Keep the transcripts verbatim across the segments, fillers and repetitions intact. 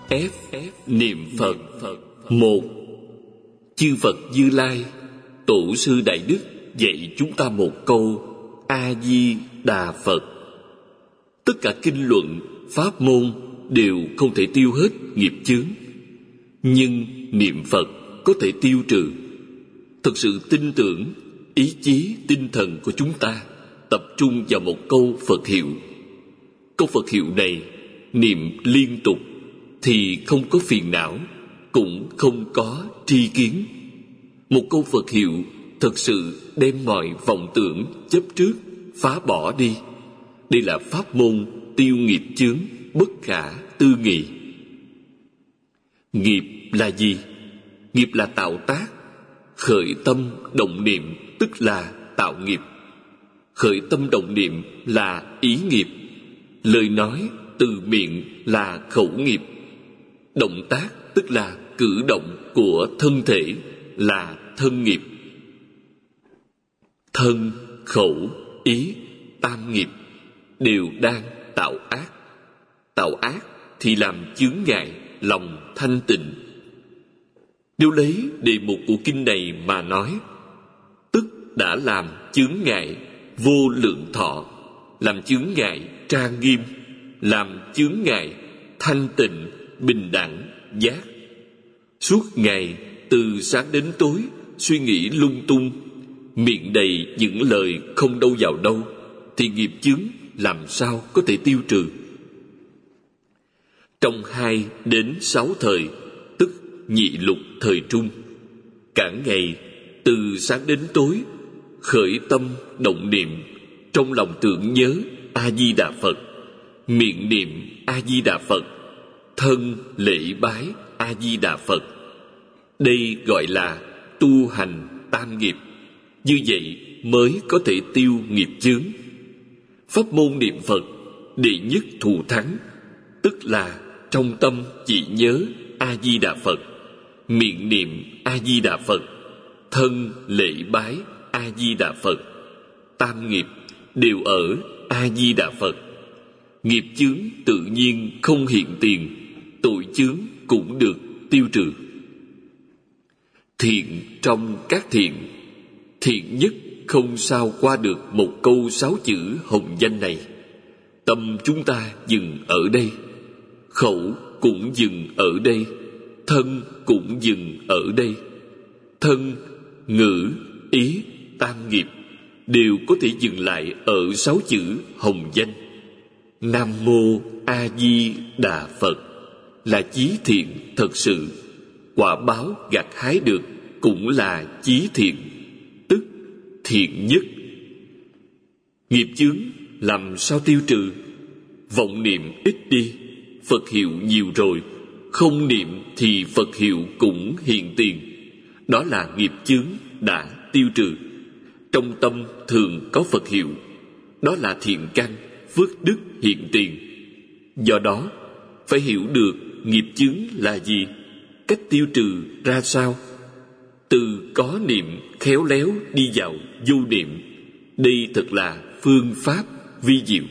F. Niệm Phật. Một. Chư Phật Như Lai, Tổ sư Đại Đức dạy chúng ta một câu: A Di Đà Phật. Tất cả kinh luận, pháp môn đều không thể tiêu hết nghiệp chướng, nhưng niệm Phật có thể tiêu trừ. Thực sự tin tưởng, ý chí tinh thần của chúng ta tập trung vào một câu Phật hiệu. Câu Phật hiệu này niệm liên tục thì không có phiền não, cũng không có tri kiến. Một câu Phật hiệu thật sự đem mọi vọng tưởng chấp trước phá bỏ đi. Đây là pháp môn tiêu nghiệp chướng bất khả tư nghị. Nghiệp là gì? Nghiệp là tạo tác. Khởi tâm động niệm tức là tạo nghiệp. Khởi tâm động niệm là ý nghiệp. Lời nói từ miệng là khẩu nghiệp. Động tác tức là cử động của thân thể là thân nghiệp. Thân, khẩu, ý, tam nghiệp đều đang tạo ác. Tạo ác thì làm chướng ngại lòng thanh tịnh. Nếu lấy đề mục của kinh này mà nói, tức đã làm chướng ngại vô lượng thọ, làm chướng ngại trang nghiêm, làm chướng ngại thanh tịnh, bình đẳng, giác. Suốt ngày từ sáng đến tối suy nghĩ lung tung, miệng đầy những lời không đâu vào đâu, thì nghiệp chướng làm sao có thể tiêu trừ? Trong hai đến sáu thời, tức nhị lục thời trung, cả ngày từ sáng đến tối khởi tâm động niệm, trong lòng tưởng nhớ A Di Đà Phật, miệng niệm A Di Đà Phật, thân lễ bái A Di Đà Phật. Đây gọi là tu hành tam nghiệp. Như vậy mới có thể tiêu nghiệp chướng. Pháp môn niệm Phật đệ nhất thù thắng, tức là trong tâm chỉ nhớ A Di Đà Phật, miệng niệm A Di Đà Phật, thân lễ bái A Di Đà Phật. Tam nghiệp đều ở A Di Đà Phật. Nghiệp chướng tự nhiên không hiện tiền, tội chướng cũng được tiêu trừ. Thiện trong các thiện, thiện nhất không sao qua được một câu sáu chữ hồng danh này. Tâm chúng ta dừng ở đây, khẩu cũng dừng ở đây, thân cũng dừng ở đây. Thân, ngữ, ý, tam nghiệp đều có thể dừng lại ở sáu chữ hồng danh. Nam Mô A Di Đà Phật là chí thiện thật sự. Quả báo gặt hái được cũng là chí thiện, tức thiện nhất. Nghiệp chướng làm sao tiêu trừ? Vọng niệm ít đi, Phật hiệu nhiều rồi. Không niệm thì Phật hiệu cũng hiện tiền. Đó là nghiệp chướng đã tiêu trừ. Trong tâm thường có Phật hiệu, đó là thiện căn, phước đức hiện tiền. Do đó phải hiểu được nghiệp chướng là gì, cách tiêu trừ ra sao. Từ có niệm khéo léo đi vào vô niệm, đây thật là phương pháp vi diệu.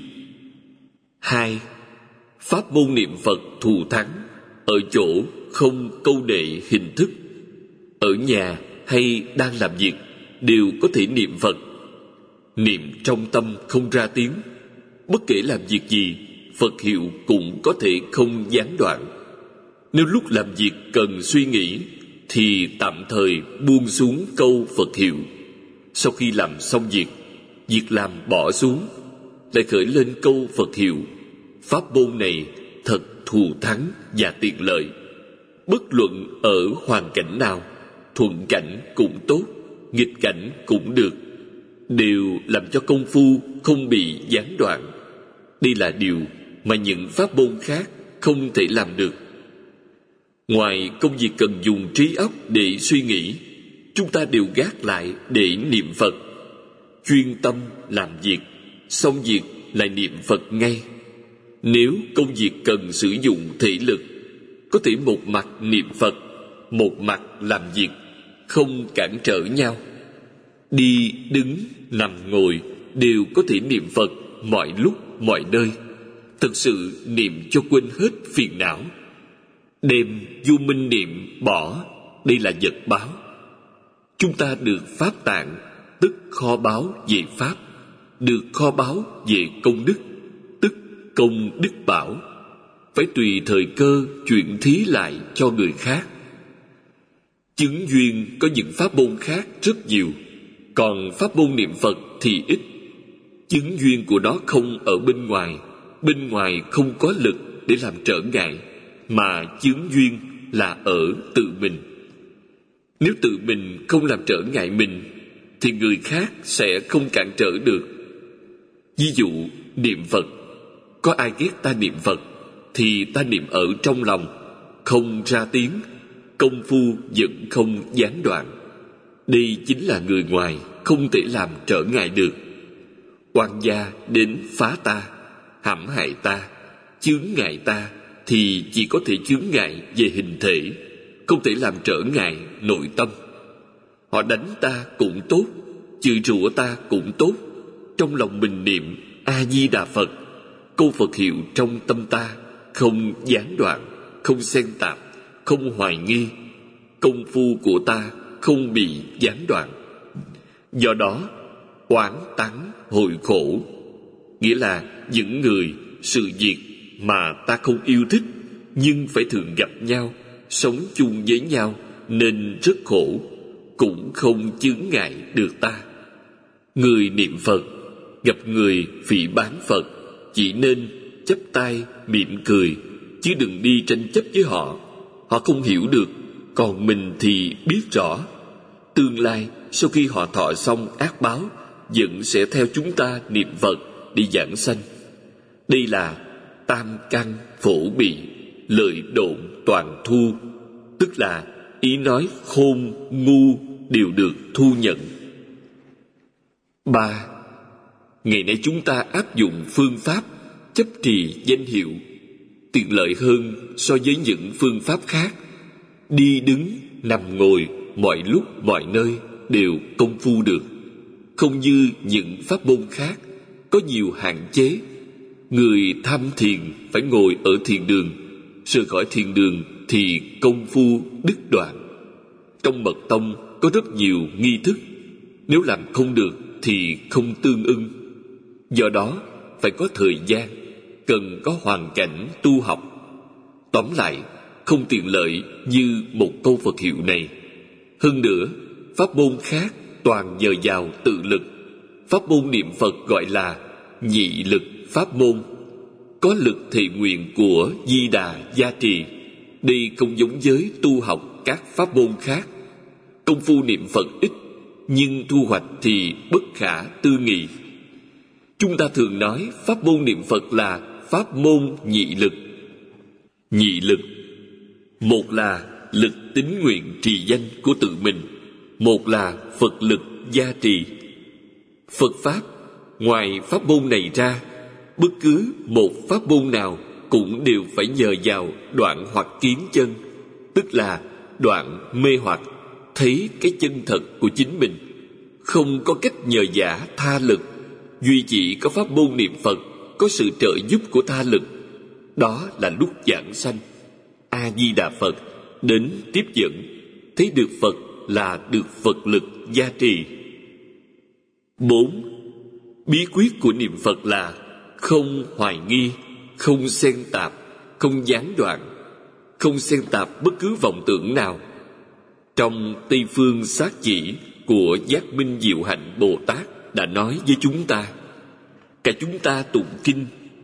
Hai, pháp môn niệm Phật thù thắng ở chỗ không câu nệ hình thức. Ở nhà hay đang làm việc đều có thể niệm Phật. Niệm trong tâm không ra tiếng, bất kể làm việc gì, Phật hiệu cũng có thể không gián đoạn. Nếu lúc làm việc cần suy nghĩ thì tạm thời buông xuống câu Phật hiệu. Sau khi làm xong việc, việc làm bỏ xuống, lại khởi lên câu Phật hiệu. Pháp môn này thật thù thắng và tiện lợi. Bất luận ở hoàn cảnh nào, thuận cảnh cũng tốt, nghịch cảnh cũng được, đều làm cho công phu không bị gián đoạn. Đây là điều mà những pháp môn khác không thể làm được. Ngoài công việc cần dùng trí óc để suy nghĩ, chúng ta đều gác lại để niệm Phật. Chuyên tâm làm việc, xong việc lại niệm Phật ngay. Nếu công việc cần sử dụng thể lực, có thể một mặt niệm Phật, một mặt làm việc, không cản trở nhau. Đi, đứng, nằm, ngồi đều có thể niệm Phật mọi lúc, mọi nơi. Thực sự niệm cho quên hết phiền não. Đem vô minh niệm bỏ, đây là vật báo. Chúng ta được pháp tạng, tức kho báu về pháp, được kho báu về công đức, tức công đức bảo. Phải tùy thời cơ chuyển thí lại cho người khác. Chứng duyên có những pháp môn khác rất nhiều, còn pháp môn niệm Phật thì ít. Chứng duyên của nó không ở bên ngoài, bên ngoài không có lực để làm trở ngại, mà chứng duyên là ở tự mình. Nếu tự mình không làm trở ngại mình, thì người khác sẽ không cản trở được. Ví dụ, niệm Phật, có ai ghét ta niệm Phật, thì ta niệm ở trong lòng, không ra tiếng, công phu vẫn không gián đoạn. Đây chính là người ngoài không thể làm trở ngại được. Oan gia đến phá ta, hãm hại ta, chướng ngại ta, thì chỉ có thể chướng ngại về hình thể, không thể làm trở ngại nội tâm. Họ đánh ta cũng tốt, chửi rủa ta cũng tốt, trong lòng mình niệm A Di Đà Phật, câu Phật hiệu trong tâm ta không gián đoạn, không xen tạp, không hoài nghi, công phu của ta không bị gián đoạn. Do đó, oán tắng hội khổ, nghĩa là những người, sự việc mà ta không yêu thích, nhưng phải thường gặp nhau, sống chung với nhau, nên rất khổ, cũng không chướng ngại được ta. Người niệm Phật, gặp người phỉ báng Phật, chỉ nên chắp tay mỉm cười, chứ đừng đi tranh chấp với họ. Họ không hiểu được, còn mình thì biết rõ. Tương lai, sau khi họ thọ xong ác báo, vẫn sẽ theo chúng ta niệm Phật đi giảng sanh. Đây là tam căn phổ bị, lợi độn toàn thu, tức là ý nói khôn, ngu đều được thu nhận. Ba, ngày nay chúng ta áp dụng phương pháp chấp trì danh hiệu, tiện lợi hơn so với những phương pháp khác. Đi đứng, nằm ngồi, mọi lúc mọi nơi đều công phu được, không như những pháp môn khác có nhiều hạn chế. Người tham thiền phải ngồi ở thiền đường, rời khỏi thiền đường thì công phu đứt đoạn. Trong mật tông có rất nhiều nghi thức, nếu làm không được thì không tương ưng. Do đó phải có thời gian, cần có hoàn cảnh tu học. Tóm lại, không tiện lợi như một câu Phật hiệu này. Hơn nữa, pháp môn khác toàn nhờ vào tự lực. Pháp môn niệm Phật gọi là nhị lực pháp môn, có lực thệ nguyện của Di Đà gia trì. Đây không giống với tu học các pháp môn khác. Công phu niệm Phật ít, nhưng thu hoạch thì bất khả tư nghị. Chúng ta thường nói pháp môn niệm Phật là pháp môn nhị lực. Nhị lực, một là lực tín nguyện trì danh của tự mình, một là Phật lực gia trì. Phật Pháp, ngoài pháp môn này ra, bất cứ một pháp môn nào cũng đều phải nhờ vào đoạn hoặc kiến chân, tức là đoạn mê hoặc, thấy cái chân thật của chính mình. Không có cách nhờ giả tha lực, duy chỉ có pháp môn niệm Phật có sự trợ giúp của tha lực. Đó là lúc giảng sanh, A Di Đà Phật đến tiếp dẫn, thấy được Phật là được Phật lực gia trì. Bốn, bí quyết của niệm Phật là không hoài nghi, không xen tạp, không gián đoạn, không xen tạp bất cứ vọng tưởng nào. Trong Tây Phương Sát Chỉ của Giác Minh Diệu Hạnh Bồ Tát đã nói với chúng ta, cả chúng ta tụng kinh,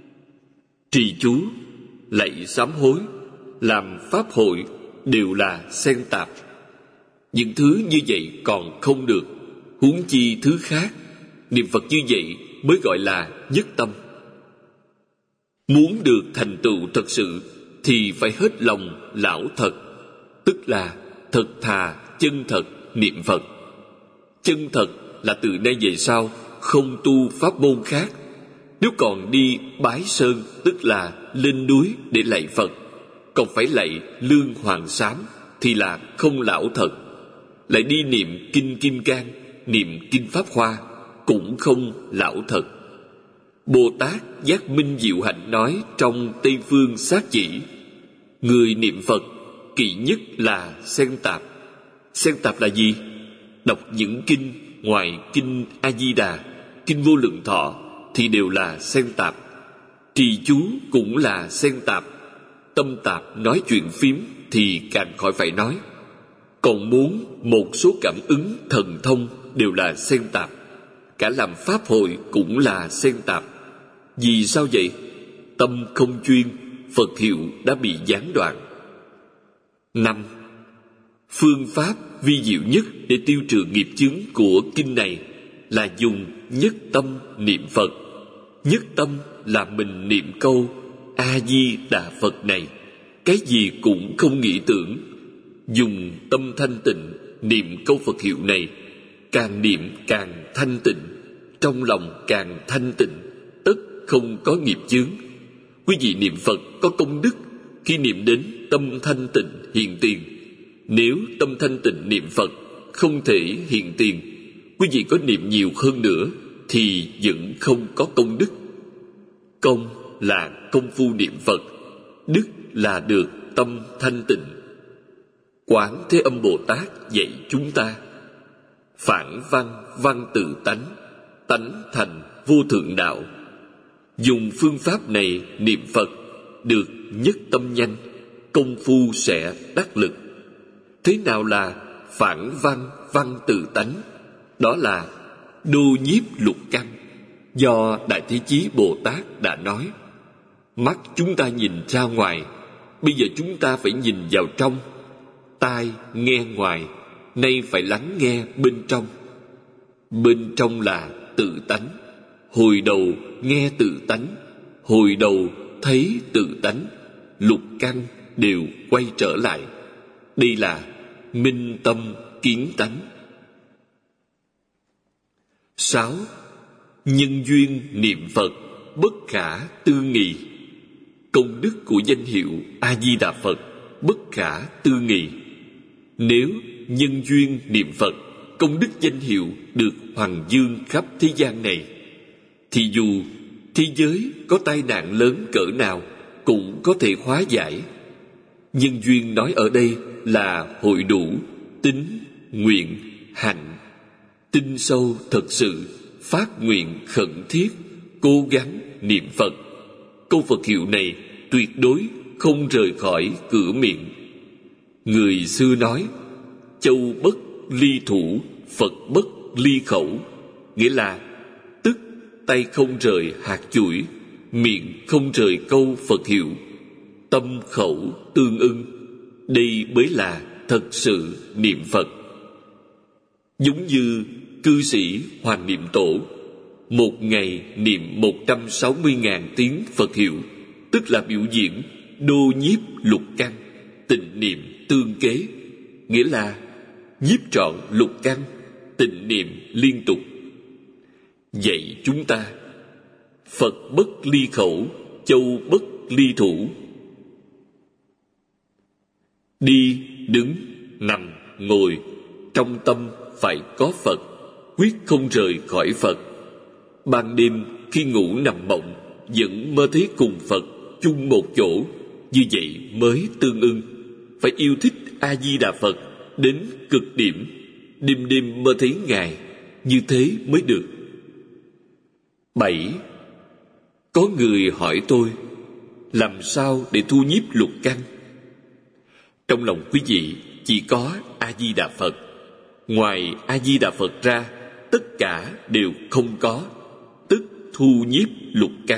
trì chú, lạy sám hối, làm pháp hội đều là xen tạp. Những thứ như vậy còn không được, huống chi thứ khác. Niệm Phật như vậy mới gọi là nhất tâm. Muốn được thành tựu thật sự thì phải hết lòng lão thật, tức là thật thà chân thật niệm Phật. Chân thật là từ nay về sau không tu pháp môn khác. Nếu còn đi bái sơn, tức là lên núi để lạy Phật, còn phải lạy lương hoàng sám, thì là không lão thật. Lại đi niệm kinh Kim Cang, niệm kinh Pháp Hoa, cũng không lão thật. Bồ Tát Giác Minh Diệu Hạnh nói trong Tây Phương Sát Chỉ, Người niệm Phật kỵ nhất là xen tạp. Xen tạp là gì? Đọc những kinh ngoài kinh A Di Đà, kinh Vô Lượng Thọ thì đều là xen tạp. Trì chú cũng là xen tạp. Tâm tạp nói chuyện phím thì càng khỏi phải nói. Còn muốn một số cảm ứng thần thông đều là xen tạp. Cả làm pháp hội cũng là xen tạp. Vì sao vậy? Tâm không chuyên, Phật hiệu đã bị gián đoạn. Năm. Phương pháp vi diệu nhất để tiêu trừ nghiệp chướng của kinh này là dùng nhất tâm niệm Phật. Nhất tâm là mình niệm câu A Di Đà Phật này, cái gì cũng không nghĩ tưởng. Dùng tâm thanh tịnh niệm câu Phật hiệu này, càng niệm càng thanh tịnh, trong lòng càng thanh tịnh, tất không có nghiệp chướng. Quý vị niệm Phật có công đức khi niệm đến tâm thanh tịnh hiện tiền. Nếu tâm thanh tịnh niệm Phật không thể hiện tiền, quý vị có niệm nhiều hơn nữa thì vẫn không có công đức. Công là công phu niệm Phật, đức là được tâm thanh tịnh. Quán Thế Âm Bồ Tát dạy chúng ta: phản văn văn tự tánh, tánh thành vô thượng đạo. Dùng phương pháp này niệm Phật được nhất tâm nhanh, công phu sẽ đắc lực. Thế nào là phản văn văn tự tánh? Đó là đô nhiếp lục căn. Do Đại Thế Chí Bồ Tát đã nói: mắt chúng ta nhìn ra ngoài, bây giờ chúng ta phải nhìn vào trong. Tai nghe ngoài, nay phải lắng nghe bên trong. Bên trong là tự tánh. Hồi đầu nghe tự tánh, hồi đầu thấy tự tánh, lục căn đều quay trở lại. Đây là minh tâm kiến tánh. Sáu. Nhân duyên niệm Phật bất khả tư nghị. Công đức của danh hiệu A Di Đà Phật bất khả tư nghị. Nếu nhân duyên niệm Phật, công đức danh hiệu được hoàng dương khắp thế gian này, thì dù thế giới có tai nạn lớn cỡ nào cũng có thể hóa giải. Nhân duyên nói ở đây là hội đủ tín, nguyện, hạnh. Tin sâu thật sự, phát nguyện khẩn thiết, cố gắng niệm Phật. Câu Phật hiệu này tuyệt đối không rời khỏi cửa miệng. Người xưa nói: châu bất ly thủ, Phật bất ly khẩu. Nghĩa là tức tay không rời hạt chuỗi, miệng không rời câu Phật hiệu, tâm khẩu tương ưng. Đây mới là thật sự niệm Phật. Giống như cư sĩ Hoàng Niệm Tổ, một ngày niệm một trăm sáu mươi ngàn tiếng Phật hiệu, tức là biểu diễn đô nhiếp lục căn, tịnh niệm tương kế. Nghĩa là nhiếp trọn lục căn, tịnh niệm liên tục. Dạy chúng ta: Phật bất ly khẩu, châu bất ly thủ. Đi, đứng, nằm, ngồi, trong tâm phải có Phật, quyết không rời khỏi Phật. Ban đêm khi ngủ nằm mộng, vẫn mơ thấy cùng Phật chung một chỗ, như vậy mới tương ưng. Phải yêu thích A Di Đà Phật đến cực điểm, đêm đêm mơ thấy Ngài, như thế mới được. Bảy. Có người hỏi tôi: làm sao để thu nhiếp lục căn? Trong lòng quý vị chỉ có A Di Đà Phật. Ngoài A Di Đà Phật ra, tất cả đều không có, tức thu nhiếp lục căn.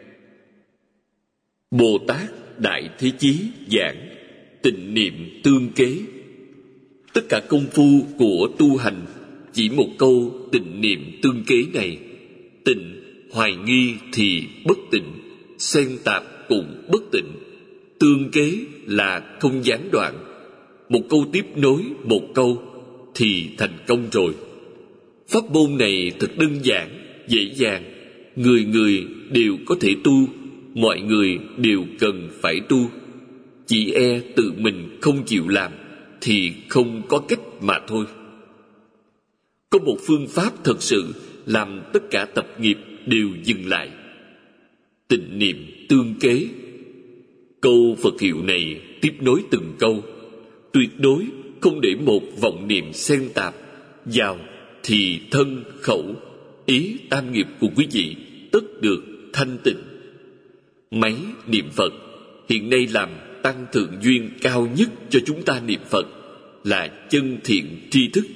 Bồ Tát Đại Thế Chí giảng tịnh niệm tương kế. Tất cả công phu của tu hành chỉ một câu tịnh niệm tương kế này. Tịnh hoài nghi thì bất tịnh, xen tạp cũng bất tịnh. Tương kế là không gián đoạn, một câu tiếp nối một câu thì thành công rồi. Pháp môn này thật đơn giản, dễ dàng, người người đều có thể tu, mọi người đều cần phải tu. Chỉ e tự mình không chịu làm thì không có cách mà thôi. Có một phương pháp thật sự làm tất cả tập nghiệp đều dừng lại. Tịnh niệm tương kế. Câu Phật hiệu này tiếp nối từng câu, tuyệt đối không để một vọng niệm xen tạp vào, thì thân khẩu ý tam nghiệp của quý vị tất được thanh tịnh. Máy niệm Phật hiện nay làm tăng thượng duyên cao nhất cho chúng ta niệm Phật là chân thiện tri thức.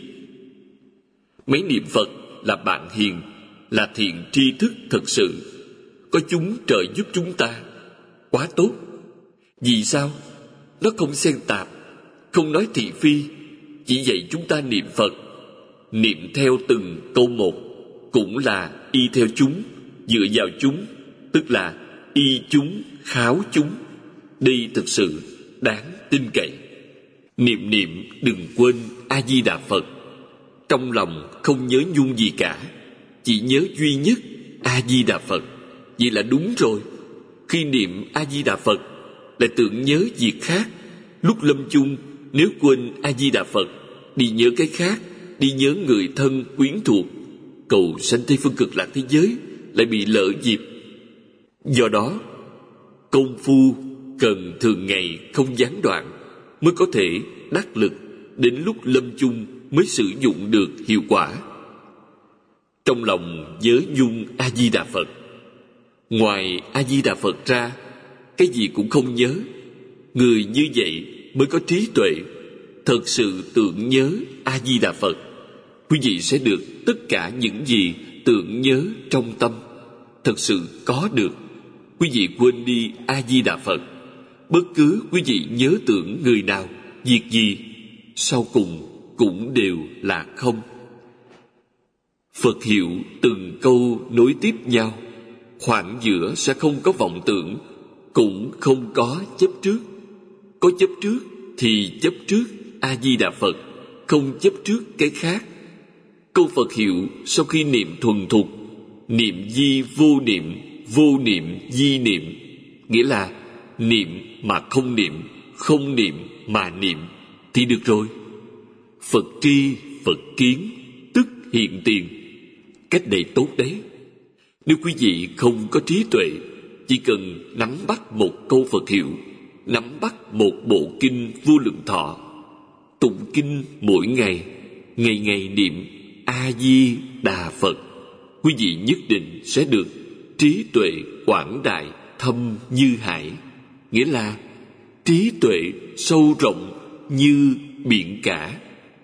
Máy niệm Phật là bạn hiền, là thiện tri thức thật sự. Có chúng trợ giúp chúng ta, quá tốt. Vì sao? Nó không xen tạp, không nói thị phi, chỉ dạy chúng ta niệm Phật. Niệm theo từng câu một, cũng là y theo chúng, dựa vào chúng, tức là y chúng, kháo chúng. Đây thực sự đáng tin cậy. Niệm niệm đừng quên A-di-đà Phật. Trong lòng không nhớ nhung gì cả, chỉ nhớ duy nhất A-di-đà Phật. Vậy là đúng rồi. Khi niệm A-di-đà Phật lại tưởng nhớ việc khác. Lúc lâm chung, nếu quên A-di-đà Phật, đi nhớ cái khác, đi nhớ người thân quyến thuộc, cầu sanh Tây phương cực lạc thế giới lại bị lỡ dịp. Do đó, công phu cần thường ngày không gián đoạn mới có thể đắc lực, đến lúc lâm chung mới sử dụng được hiệu quả. Trong lòng nhớ nhung A-di-đà Phật. Ngoài A-di-đà Phật ra, cái gì cũng không nhớ. Người như vậy mới có trí tuệ. Thật sự tưởng nhớ A-di-đà Phật, quý vị sẽ được tất cả những gì tưởng nhớ trong tâm. Thật sự có được. Quý vị quên đi A-di-đà Phật, bất cứ quý vị nhớ tưởng người nào, việc gì, sau cùng cũng đều là không. Phật hiệu từng câu nối tiếp nhau, khoảng giữa sẽ không có vọng tưởng, cũng không có chấp trước. Có chấp trước thì chấp trước A-di-đà Phật, không chấp trước cái khác. Câu Phật hiệu sau khi niệm thuần thục, niệm di vô niệm, vô niệm di niệm, nghĩa là niệm mà không niệm, không niệm mà niệm, thì được rồi. Phật tri, Phật kiến, tức hiện tiền. Cách này tốt đấy. Nếu quý vị không có trí tuệ, chỉ cần nắm bắt một câu Phật hiệu, nắm bắt một bộ kinh Vô Lượng Thọ, tụng kinh mỗi ngày, ngày ngày niệm A-di-đà Phật, quý vị nhất định sẽ được trí tuệ quảng đại thâm như hải, nghĩa là trí tuệ sâu rộng như biển cả.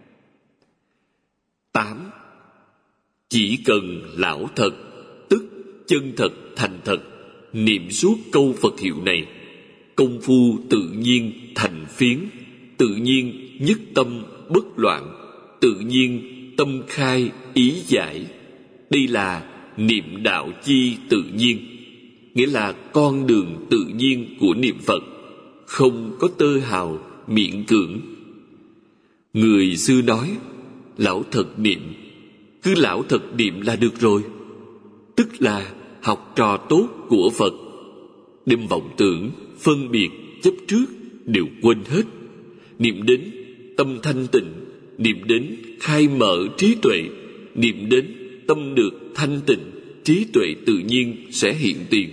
Tám. Chỉ cần lão thật, tức chân thật thành thật, niệm suốt câu Phật hiệu này, công phu tự nhiên thành phiến, tự nhiên nhất tâm bất loạn, tự nhiên tâm khai ý giải. Đây là niệm đạo chi tự nhiên, nghĩa là con đường tự nhiên của niệm Phật, không có tơ hào miễn cưỡng. Người xưa nói, lão thật niệm, cứ lão thật niệm là được rồi, tức là học trò tốt của Phật. Đem vọng tưởng, phân biệt, chấp trước đều quên hết. Niệm đến tâm thanh tịnh, niệm đến khai mở trí tuệ, niệm đến tâm được thanh tịnh, trí tuệ tự nhiên sẽ hiện tiền.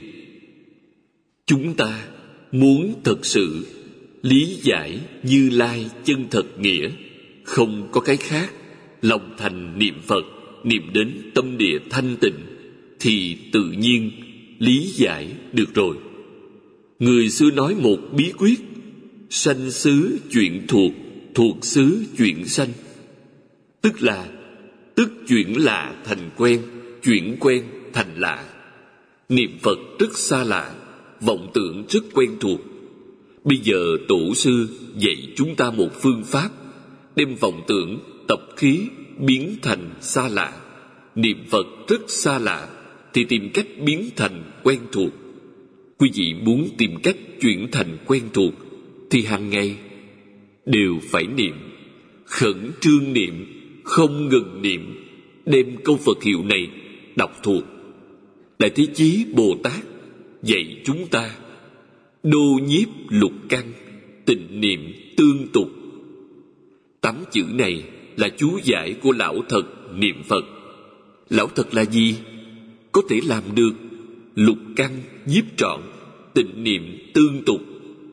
Chúng ta muốn thật sự lý giải Như Lai chân thật nghĩa, không có cái khác, lòng thành niệm Phật, niệm đến tâm địa thanh tịnh, thì tự nhiên lý giải được rồi. Người xưa nói một bí quyết: sanh xứ chuyện thuộc, thuộc xứ chuyện sanh. Tức là tức chuyển lạ thành quen, chuyển quen thành lạ. Niệm Phật rất xa lạ, vọng tưởng rất quen thuộc. Bây giờ tổ sư dạy chúng ta một phương pháp, đem vọng tưởng tập khí biến thành xa lạ. Niệm Phật rất xa lạ, thì tìm cách biến thành quen thuộc. Quý vị muốn tìm cách chuyển thành quen thuộc, thì hàng ngày đều phải niệm, khẩn trương niệm, không ngừng niệm, đem câu Phật hiệu này đọc thuộc. Đại Thế Chí Bồ Tát dạy chúng ta đô nhiếp lục căn, tịnh niệm tương tục. Tám chữ này là chú giải của lão thật niệm Phật. Lão thật là gì? Có thể làm được lục căn nhiếp trọn, tịnh niệm tương tục.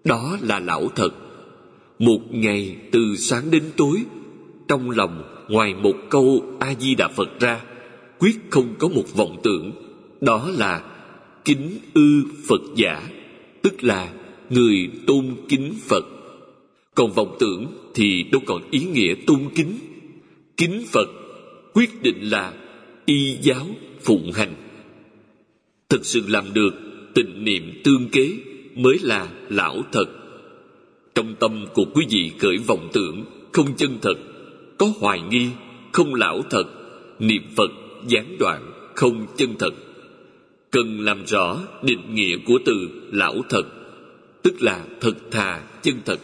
đó là lão thật. Một ngày từ sáng đến tối, trong lòng ngoài một câu A Di Đà Phật ra, quyết không có một vọng tưởng. Đó là kính ư Phật giả, tức là người tôn kính Phật. Còn vọng tưởng thì đâu còn ý nghĩa tôn kính. Kính Phật quyết định là y giáo phụng hành. Thực sự làm được tịnh niệm tương kế mới là lão thật. Trong tâm của quý vị khởi vọng tưởng không chân thật, có hoài nghi không lão thật, niệm Phật gián đoạn không chân thật. Cần làm rõ định nghĩa của từ lão thật, tức là thật thà chân thật.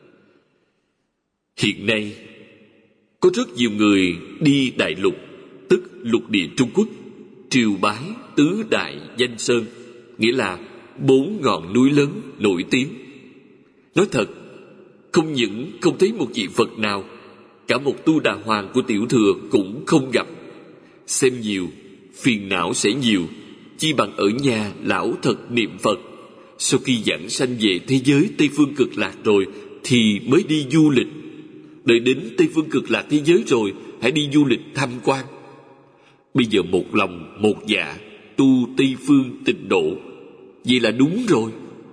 Hiện nay có rất nhiều người đi đại lục, tức lục địa Trung Quốc, triều bái tứ đại danh sơn, nghĩa là bốn ngọn núi lớn nổi tiếng. Nói thật, không những không thấy một vị Phật nào, cả một tu đà hoàng của tiểu thừa cũng không gặp. Xem nhiều, phiền não sẽ nhiều, chi bằng ở nhà lão thật niệm Phật. Sau khi giảng sanh về thế giới Tây Phương Cực Lạc rồi thì mới đi du lịch. Đợi đến Tây Phương Cực Lạc thế giới rồi, hãy đi du lịch tham quan. Bây giờ một lòng một dạ tu Tây Phương Tịnh Độ, vậy là đúng rồi.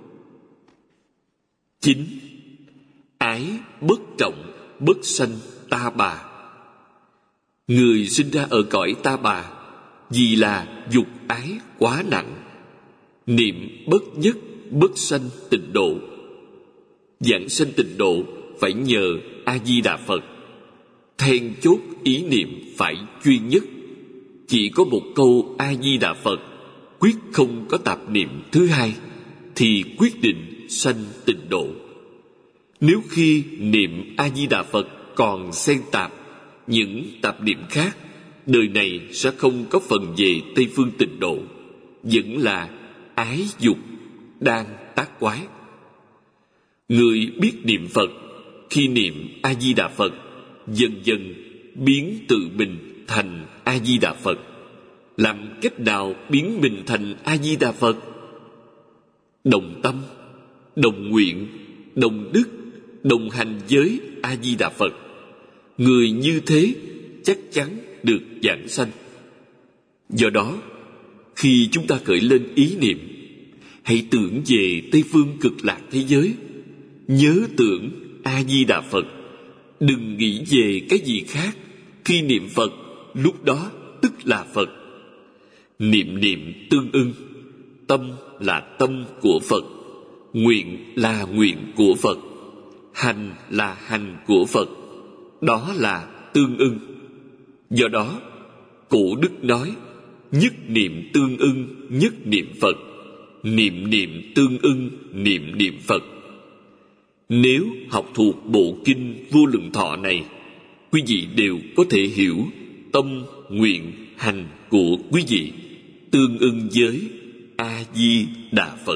Chín, ái bất trọng, bất sanh ta bà. Người sinh ra ở cõi ta bà vì là dục ái quá nặng. Niệm bất nhất bất sanh tịnh độ. Giảng sanh tịnh độ phải nhờ A Di Đà Phật. Then chốt ý niệm phải duy nhất. Chỉ có một câu A Di Đà Phật, quyết không có tạp niệm thứ hai, thì quyết định sanh tịnh độ. Nếu khi niệm A Di Đà Phật còn xen tạp những tạp niệm khác, đời này sẽ không có phần về Tây Phương Tịnh Độ, vẫn là ái dục đang tác quái. Người biết niệm Phật, khi niệm A Di Đà Phật, dần dần biến tự mình thành A Di Đà Phật. Làm cách nào biến mình thành A Di Đà Phật? Đồng tâm, đồng nguyện, đồng đức, đồng hành với A Di Đà Phật. Người như thế chắc chắn được giảng sanh. Do đó, khi chúng ta khởi lên ý niệm, hãy tưởng về Tây Phương Cực Lạc thế giới, nhớ tưởng A Di Đà Phật, đừng nghĩ về cái gì khác. Khi niệm Phật, lúc đó tức là Phật. Niệm niệm tương ưng, tâm là tâm của Phật, nguyện là nguyện của Phật, hành là hành của Phật. Đó là tương ưng. Do đó, cổ đức nói, nhất niệm tương ưng, nhất niệm Phật, niệm niệm tương ưng, niệm niệm Phật. Nếu học thuộc bộ kinh Vô Lượng Thọ này, quý vị đều có thể hiểu tâm, nguyện, hành của quý vị tương ưng với A Di Đà Phật.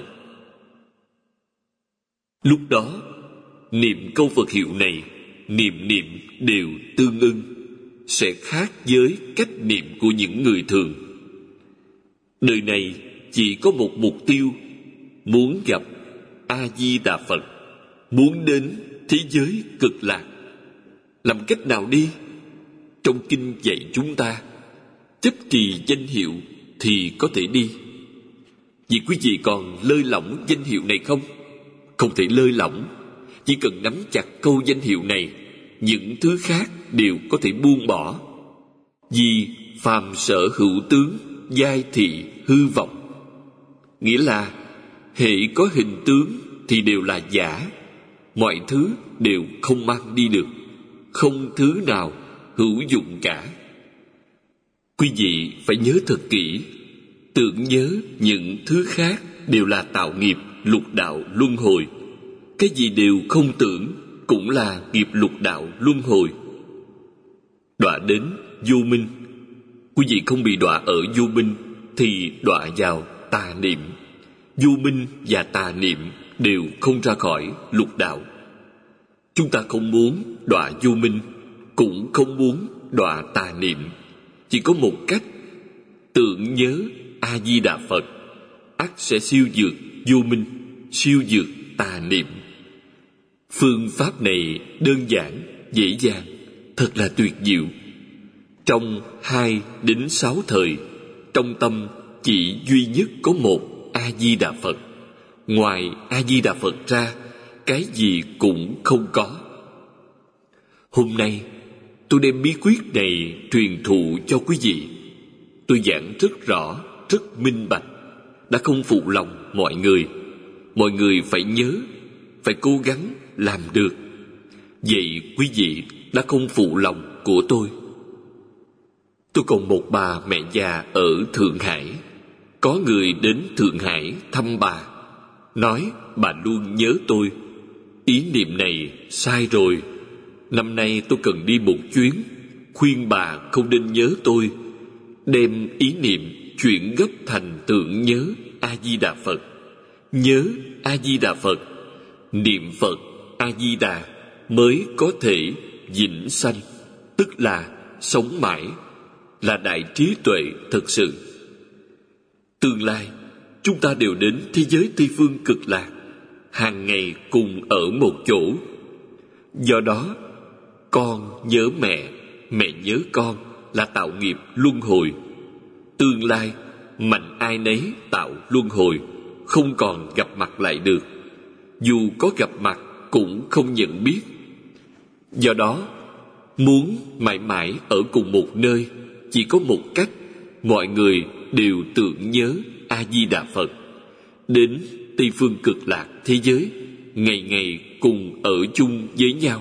Lúc đó, niệm câu Phật hiệu này, niệm niệm đều tương ưng, sẽ khác với cách niệm của những người thường. Đời này chỉ có một mục tiêu, muốn gặp A Di Đà Phật, muốn đến thế giới Cực Lạc. Làm cách nào đi? Trong kinh dạy chúng ta, chấp trì danh hiệu thì có thể đi. Vì quý vị còn lơi lỏng danh hiệu này không? Không thể lơi lỏng. Chỉ cần nắm chặt câu danh hiệu này, những thứ khác đều có thể buông bỏ. Vì phàm sở hữu tướng, giai thị hư vọng. Nghĩa là hễ có hình tướng thì đều là giả, mọi thứ đều không mang đi được, không thứ nào hữu dụng cả. Quý vị phải nhớ thật kỹ, tưởng nhớ những thứ khác đều là tạo nghiệp lục đạo luân hồi. Cái gì đều không tưởng cũng là nghiệp lục đạo luân hồi. Đọa đến vô minh, quý vị không bị đọa ở vô minh thì đọa vào tà niệm. Vô minh và tà niệm đều không ra khỏi lục đạo. Chúng ta không muốn đọa vô minh, cũng không muốn đọa tà niệm. Chỉ có một cách, tưởng nhớ A-di-đà Phật, ắt sẽ siêu dược vô minh, siêu dược tà niệm. Phương pháp này đơn giản, dễ dàng, thật là tuyệt diệu. Trong hai đến sáu thời, trong tâm chỉ duy nhất có một A-di-đà Phật. Ngoài A-di-đà Phật ra, cái gì cũng không có. Hôm nay, tôi đem bí quyết này truyền thụ cho quý vị. Tôi giảng rất rõ, rất minh bạch, đã không phụ lòng mọi người. Mọi người phải nhớ, phải cố gắng làm được. Vậy quý vị đã không phụ lòng của tôi. Tôi còn một bà mẹ già ở Thượng Hải. Có người đến Thượng Hải thăm bà, nói bà luôn nhớ tôi. Ý niệm này sai rồi. Năm nay tôi cần đi một chuyến, khuyên bà không nên nhớ tôi, đem ý niệm chuyển gấp thành tưởng nhớ A-di-đà Phật. Nhớ A-di-đà Phật, niệm Phật A-di-đà mới có thể vĩnh sanh, tức là sống mãi, là đại trí tuệ thực sự. Tương lai, chúng ta đều đến thế giới Tây Phương Cực Lạc, hàng ngày cùng ở một chỗ. Do đó, con nhớ mẹ, mẹ nhớ con là tạo nghiệp luân hồi. Tương lai, mạnh ai nấy tạo luân hồi, không còn gặp mặt lại được. Dù có gặp mặt cũng không nhận biết. Do đó, muốn mãi mãi ở cùng một nơi, chỉ có một cách, mọi người đều tưởng nhớ A-di-đà Phật. Đến Tây Phương Cực Lạc thế giới, ngày ngày cùng ở chung với nhau.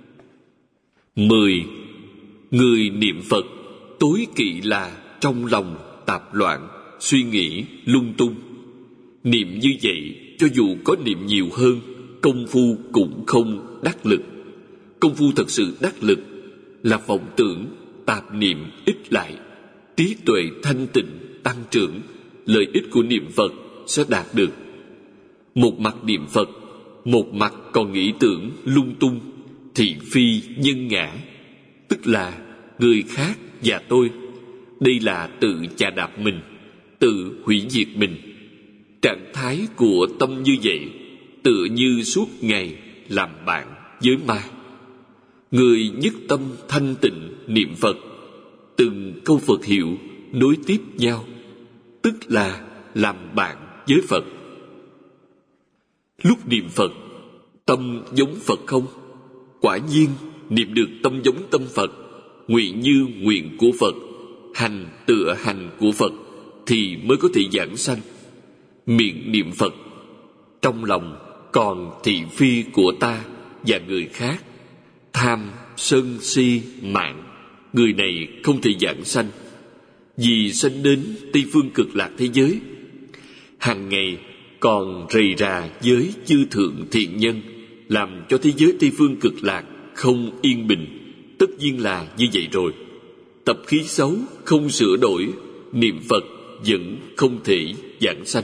Mười. Người niệm Phật tối kỵ là trong lòng tạp loạn, suy nghĩ lung tung. Niệm như vậy, cho dù có niệm nhiều hơn, công phu cũng không đắc lực. Công phu thật sự đắc lực là vọng tưởng, tạp niệm ít lại, trí tuệ thanh tịnh tăng trưởng, lợi ích của niệm Phật sẽ đạt được. Một mặt niệm Phật, một mặt còn nghĩ tưởng lung tung, thị phi nhân ngã, tức là người khác và tôi. Đây là tự chà đạp mình, tự hủy diệt mình. Trạng thái của tâm như vậy, tựa như suốt ngày làm bạn với ma. Người nhất tâm thanh tịnh niệm Phật, từng câu Phật hiệu nối tiếp nhau, tức là làm bạn với Phật. Lúc niệm Phật, tâm giống Phật không? Quả nhiên, niệm được tâm giống tâm Phật, nguyện như nguyện của Phật, hành tựa hành của Phật, thì mới có thể giảng sanh. Miệng niệm Phật, trong lòng còn thị phi của ta và người khác, tham, sân, si, mạng, người này không thể giảng sanh, vì sanh đến Tây Phương Cực Lạc thế giới. Hàng ngày còn rầy rà với chư thượng thiện nhân, làm cho thế giới Tây Phương Cực Lạc không yên bình. Tất nhiên là như vậy rồi. Tập khí xấu không sửa đổi, niệm Phật vẫn không thể giảng sanh.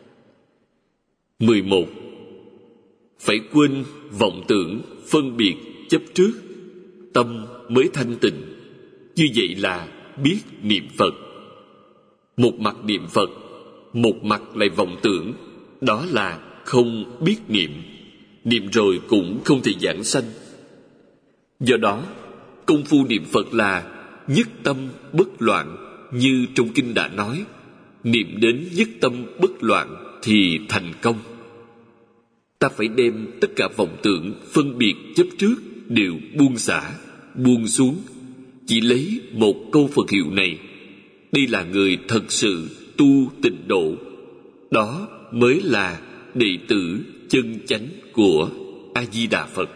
Mười một. Phải quên vọng tưởng, phân biệt, chấp trước, tâm mới thanh tịnh. Như vậy là biết niệm Phật. Một mặt niệm Phật, một mặt lại vọng tưởng, đó là không biết niệm. Niệm rồi cũng không thể giảng sanh. Do đó, công phu niệm Phật là nhất tâm bất loạn, như trong kinh đã nói, niệm đến nhất tâm bất loạn thì thành công. Ta phải đem tất cả vọng tưởng, phân biệt, chấp trước đều buông xả, buông xuống, chỉ lấy một câu Phật hiệu này. Đây là người thật sự tu tịnh độ, đó mới là đệ tử chân chánh của A-di-đà Phật.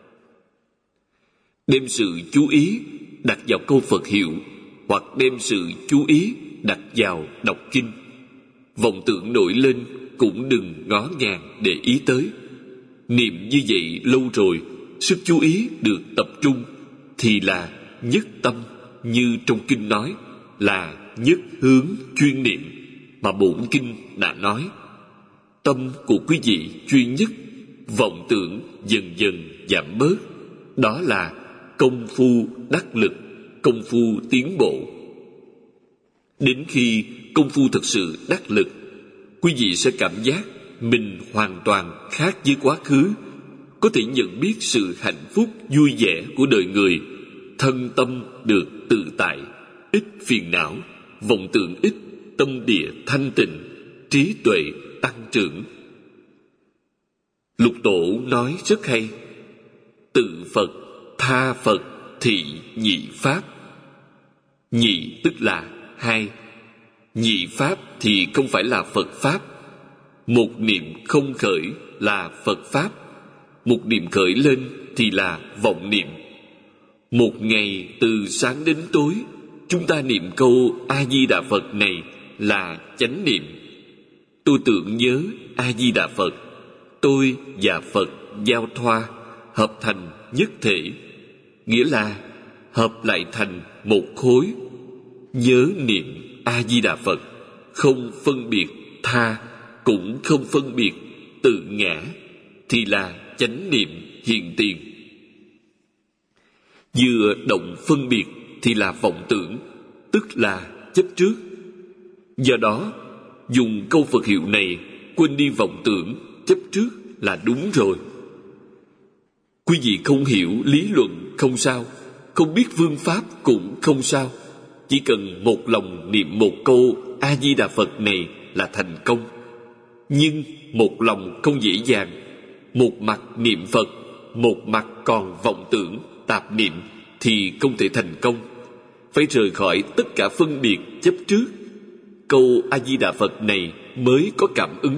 Đem sự chú ý đặt vào câu Phật hiệu, hoặc đem sự chú ý đặt vào đọc kinh. Vọng tưởng nổi lên cũng đừng ngó ngàng để ý tới. Niệm như vậy lâu rồi, sức chú ý được tập trung, thì là nhất tâm, như trong kinh nói, là nhất hướng chuyên niệm, mà bổn kinh đã nói. Tâm của quý vị chuyên nhất, vọng tưởng dần dần giảm bớt. Đó là công phu đắc lực, công phu tiến bộ. Đến khi công phu thực sự đắc lực, quý vị sẽ cảm giác mình hoàn toàn khác với quá khứ, có thể nhận biết sự hạnh phúc vui vẻ của đời người, thân tâm được tự tại, ít phiền não, vọng tưởng ít, tâm địa thanh tịnh, trí tuệ tăng trưởng. Lục Tổ nói rất hay: tự Phật, tha Phật, thị nhị pháp. Nhị tức là hai, nhị pháp thì không phải là Phật pháp. Một niệm không khởi là Phật pháp, một niệm khởi lên thì là vọng niệm. Một ngày từ sáng đến tối, chúng ta niệm câu A Di Đà Phật này là chánh niệm. Tôi tưởng nhớ A Di Đà Phật, tôi và Phật giao thoa, hợp thành nhất thể, nghĩa là hợp lại thành một khối. Nhớ niệm A Di Đà Phật, không phân biệt tha, cũng không phân biệt tự ngã, thì là chánh niệm hiện tiền. Vừa động phân biệt thì là vọng tưởng, tức là chấp trước. Do đó, dùng câu Phật hiệu này quên đi vọng tưởng, chấp trước là đúng rồi. Quý vị không hiểu lý luận không sao, không biết phương pháp cũng không sao. Chỉ cần một lòng niệm một câu A Di Đà Phật này là thành công. Nhưng một lòng không dễ dàng, một mặt niệm Phật, một mặt còn vọng tưởng, tạp niệm thì không thể thành công. Phải rời khỏi tất cả phân biệt chấp trước, câu A Di Đà Phật này mới có cảm ứng.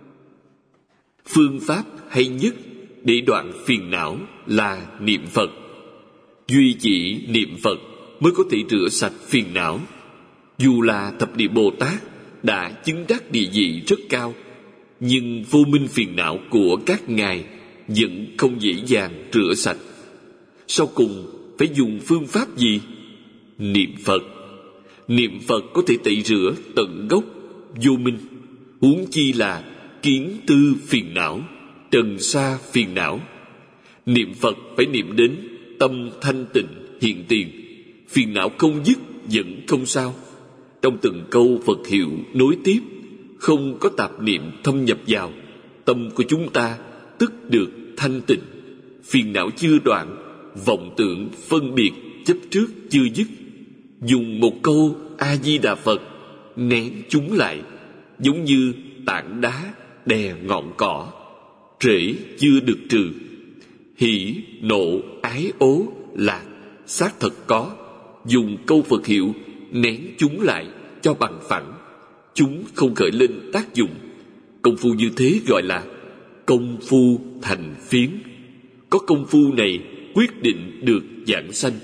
Phương pháp hay nhất để đoạn phiền não là niệm Phật. Duy chỉ niệm Phật mới có thể rửa sạch phiền não. Dù là thập địa Bồ Tát đã chứng đắc địa vị rất cao, nhưng vô minh phiền não của các ngài vẫn không dễ dàng rửa sạch. Sau cùng phải dùng phương pháp gì? Niệm Phật. Niệm Phật có thể tẩy rửa tận gốc vô minh, huống chi là kiến tư phiền não, trần sa phiền não. Niệm Phật phải niệm đến tâm thanh tịnh hiện tiền, phiền não không dứt vẫn không sao. Trong từng câu Phật hiệu nối tiếp, không có tạp niệm thâm nhập vào, tâm của chúng ta tức được thanh tịnh. Phiền não chưa đoạn, vọng tưởng phân biệt chấp trước chưa dứt. Dùng một câu A Di Đà Phật nén chúng lại, giống như tảng đá đè ngọn cỏ, rễ chưa được trừ. Hỉ nộ ái ố lạc xác thật có, dùng câu Phật hiệu nén chúng lại cho bằng phẳng, chúng không khởi lên tác dụng. Công phu như thế gọi là công phu thành phiến. Có công phu này quyết định được giảng sanh.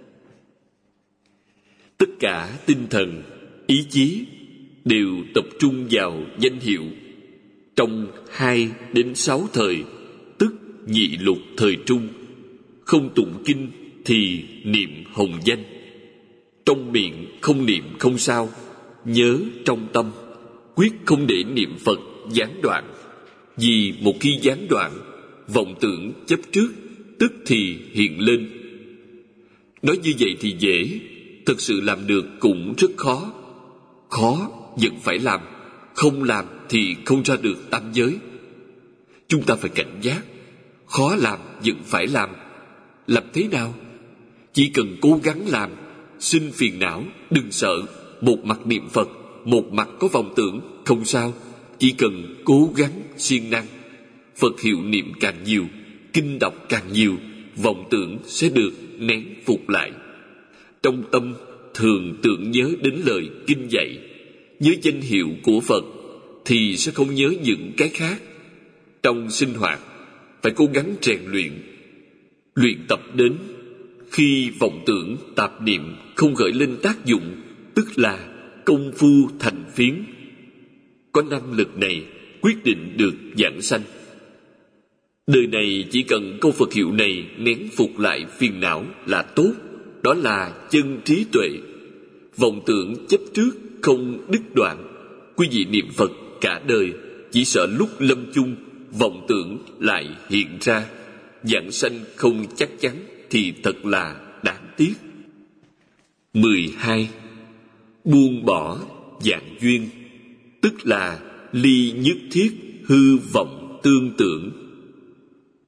Tất cả tinh thần, ý chí đều tập trung vào danh hiệu. Trong hai đến sáu thời, tức nhị lục thời trung, không tụng kinh thì niệm hồng danh. Trong miệng không niệm không sao, nhớ trong tâm, quyết không để niệm Phật gián đoạn. Vì một khi gián đoạn, vọng tưởng chấp trước tức thì hiện lên. Nói như vậy thì dễ, thực sự làm được cũng rất khó. Khó vẫn phải làm, không làm thì không ra được tam giới. Chúng ta phải cảnh giác, khó làm vẫn phải làm. Làm thế nào? Chỉ cần cố gắng làm, sinh phiền não, đừng sợ. Một mặt niệm Phật, một mặt có vọng tưởng, không sao. Chỉ cần cố gắng siêng năng. Phật hiệu niệm càng nhiều, kinh đọc càng nhiều, vọng tưởng sẽ được nén phục lại. Trong tâm thường tưởng nhớ đến lời kinh dạy, nhớ danh hiệu của Phật, thì sẽ không nhớ những cái khác. Trong sinh hoạt phải cố gắng rèn luyện, luyện tập đến khi vọng tưởng tạp niệm không khởi lên tác dụng, tức là công phu thành phiến. Có năng lực này quyết định được giảng sanh. Đời này chỉ cần câu Phật hiệu này nén phục lại phiền não là tốt. Đó là chân trí tuệ. Vọng tưởng chấp trước không đứt đoạn. Quý vị niệm Phật cả đời, chỉ sợ lúc lâm chung vọng tưởng lại hiện ra, giảng sanh không chắc chắn thì thật là đáng tiếc. mười hai. Buông bỏ dạng duyên, tức là ly nhất thiết hư vọng tương tưởng.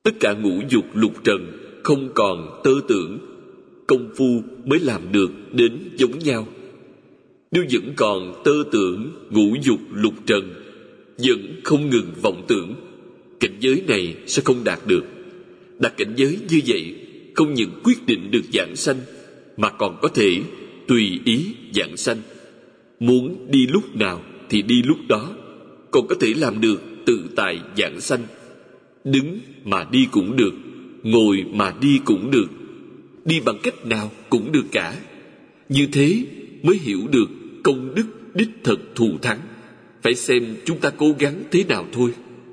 Tất cả ngũ dục lục trần không còn tơ tưởng, công phu mới làm được đến giống nhau. Nếu vẫn còn tơ tưởng ngũ dục lục trần, vẫn không ngừng vọng tưởng, cảnh giới này sẽ không đạt được. Đạt cảnh giới như vậy, không những quyết định được vãng sanh, mà còn có thể tùy ý vãng sanh. Muốn đi lúc nào thì đi lúc đó, còn có thể làm được tự tại vãng sanh. Đứng mà đi cũng được, ngồi mà đi cũng được, đi bằng cách nào cũng được cả. Như thế mới hiểu được công đức đích thực thù thắng. Phải xem chúng ta cố gắng thế nào thôi.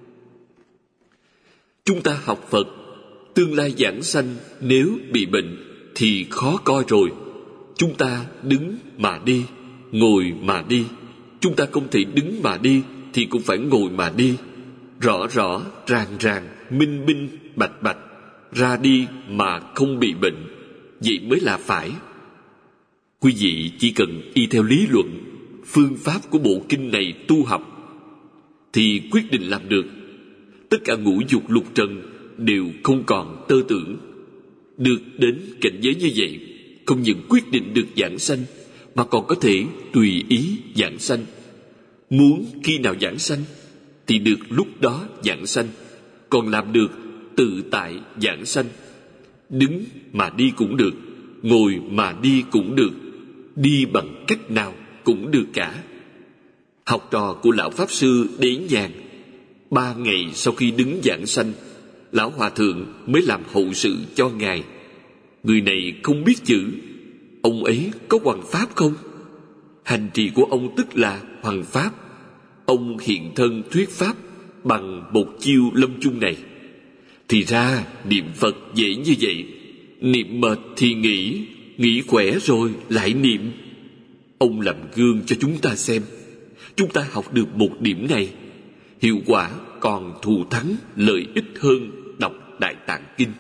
Chúng ta học Phật, tương lai vãng sanh nếu bị bệnh thì khó coi rồi. Chúng ta đứng mà đi, ngồi mà đi. Chúng ta không thể đứng mà đi thì cũng phải ngồi mà đi. Rõ rõ, ràng ràng, minh minh, bạch bạch, ra đi mà không bị bệnh. Vậy mới là phải. Quý vị chỉ cần y theo lý luận, phương pháp của bộ kinh này tu học, thì quyết định làm được. Tất cả ngũ dục lục trần đều không còn tơ tưởng. Được đến cảnh giới như vậy, không những quyết định được vãng sanh, mà còn có thể tùy ý vãng sanh. Muốn khi nào vãng sanh thì được lúc đó vãng sanh, còn làm được tự tại vãng sanh. Đứng mà đi cũng được, ngồi mà đi cũng được, đi bằng cách nào cũng được cả. Học trò của lão pháp sư Đế Nhàn, ba ngày sau khi đứng vãng sanh, lão hòa thượng mới làm hậu sự cho ngài. Người này không biết chữ, ông ấy có hoằng pháp không? Hành trì của ông tức là hoằng pháp. Ông hiện thân thuyết pháp bằng một chiêu lâm chung này. Thì ra niệm Phật dễ như vậy, niệm mệt thì nghỉ, nghỉ khỏe rồi lại niệm. Ông làm gương cho chúng ta xem. Chúng ta học được một điểm này, hiệu quả còn thù thắng lợi ích hơn đọc Đại Tạng Kinh.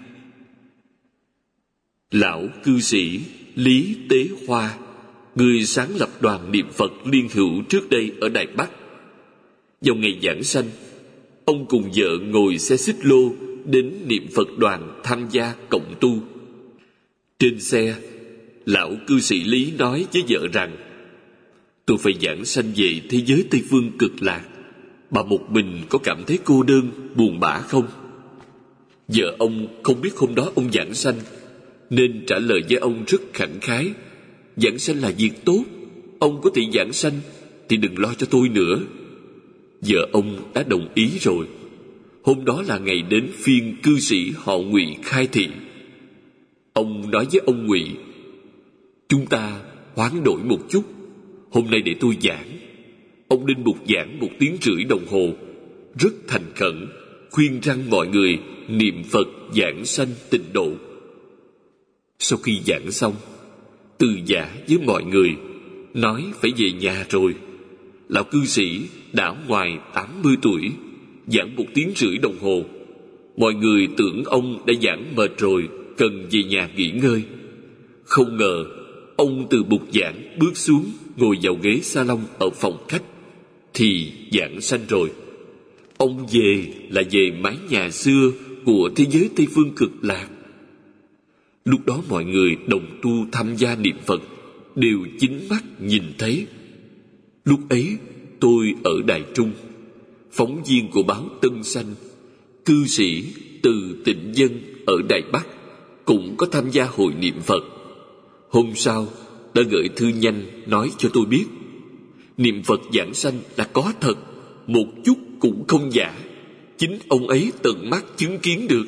Lão cư sĩ Lý Tế Hoa, người sáng lập đoàn niệm Phật Liên Hữu trước đây ở Đài Bắc, vào ngày giảng sanh, ông cùng vợ ngồi xe xích lô đến niệm Phật đoàn tham gia cộng tu. Trên xe, lão cư sĩ Lý nói với vợ rằng: tôi phải giảng sanh về thế giới Tây Phương Cực Lạc. Bà một mình có cảm thấy cô đơn, buồn bã không? Vợ ông không biết hôm đó ông giảng sanh, nên trả lời với ông rất khẳng khái: giảng sanh là việc tốt, ông có thể giảng sanh thì đừng lo cho tôi nữa. Vợ ông đã đồng ý rồi. Hôm đó là ngày đến phiên cư sĩ họ Ngụy khai thị. Ông nói với ông Ngụy: chúng ta hoán đổi một chút, hôm nay để tôi giảng. Ông Đinh Mục giảng một tiếng rưỡi đồng hồ, rất thành khẩn, khuyên răn mọi người niệm Phật giảng sanh tịnh độ. Sau khi giảng xong, từ giả với mọi người, nói phải về nhà rồi. Lão cư sĩ đã ngoài tám mươi tuổi, giảng một tiếng rưỡi đồng hồ. Mọi người tưởng ông đã giảng mệt rồi, cần về nhà nghỉ ngơi. Không ngờ, ông từ bục giảng bước xuống, ngồi vào ghế salon ở phòng khách, thì giảng sanh rồi. Ông về là về mái nhà xưa của thế giới Tây Phương Cực Lạc. Lúc đó mọi người đồng tu tham gia niệm Phật đều chính mắt nhìn thấy. Lúc ấy tôi ở Đài Trung, phóng viên của báo Tân Sanh, cư sĩ Từ Tịnh Dân ở Đài Bắc cũng có tham gia hội niệm Phật. Hôm sau đã gửi thư nhanh nói cho tôi biết, niệm Phật giảng sanh là có thật, một chút cũng không giả. Chính ông ấy tận mắt chứng kiến được.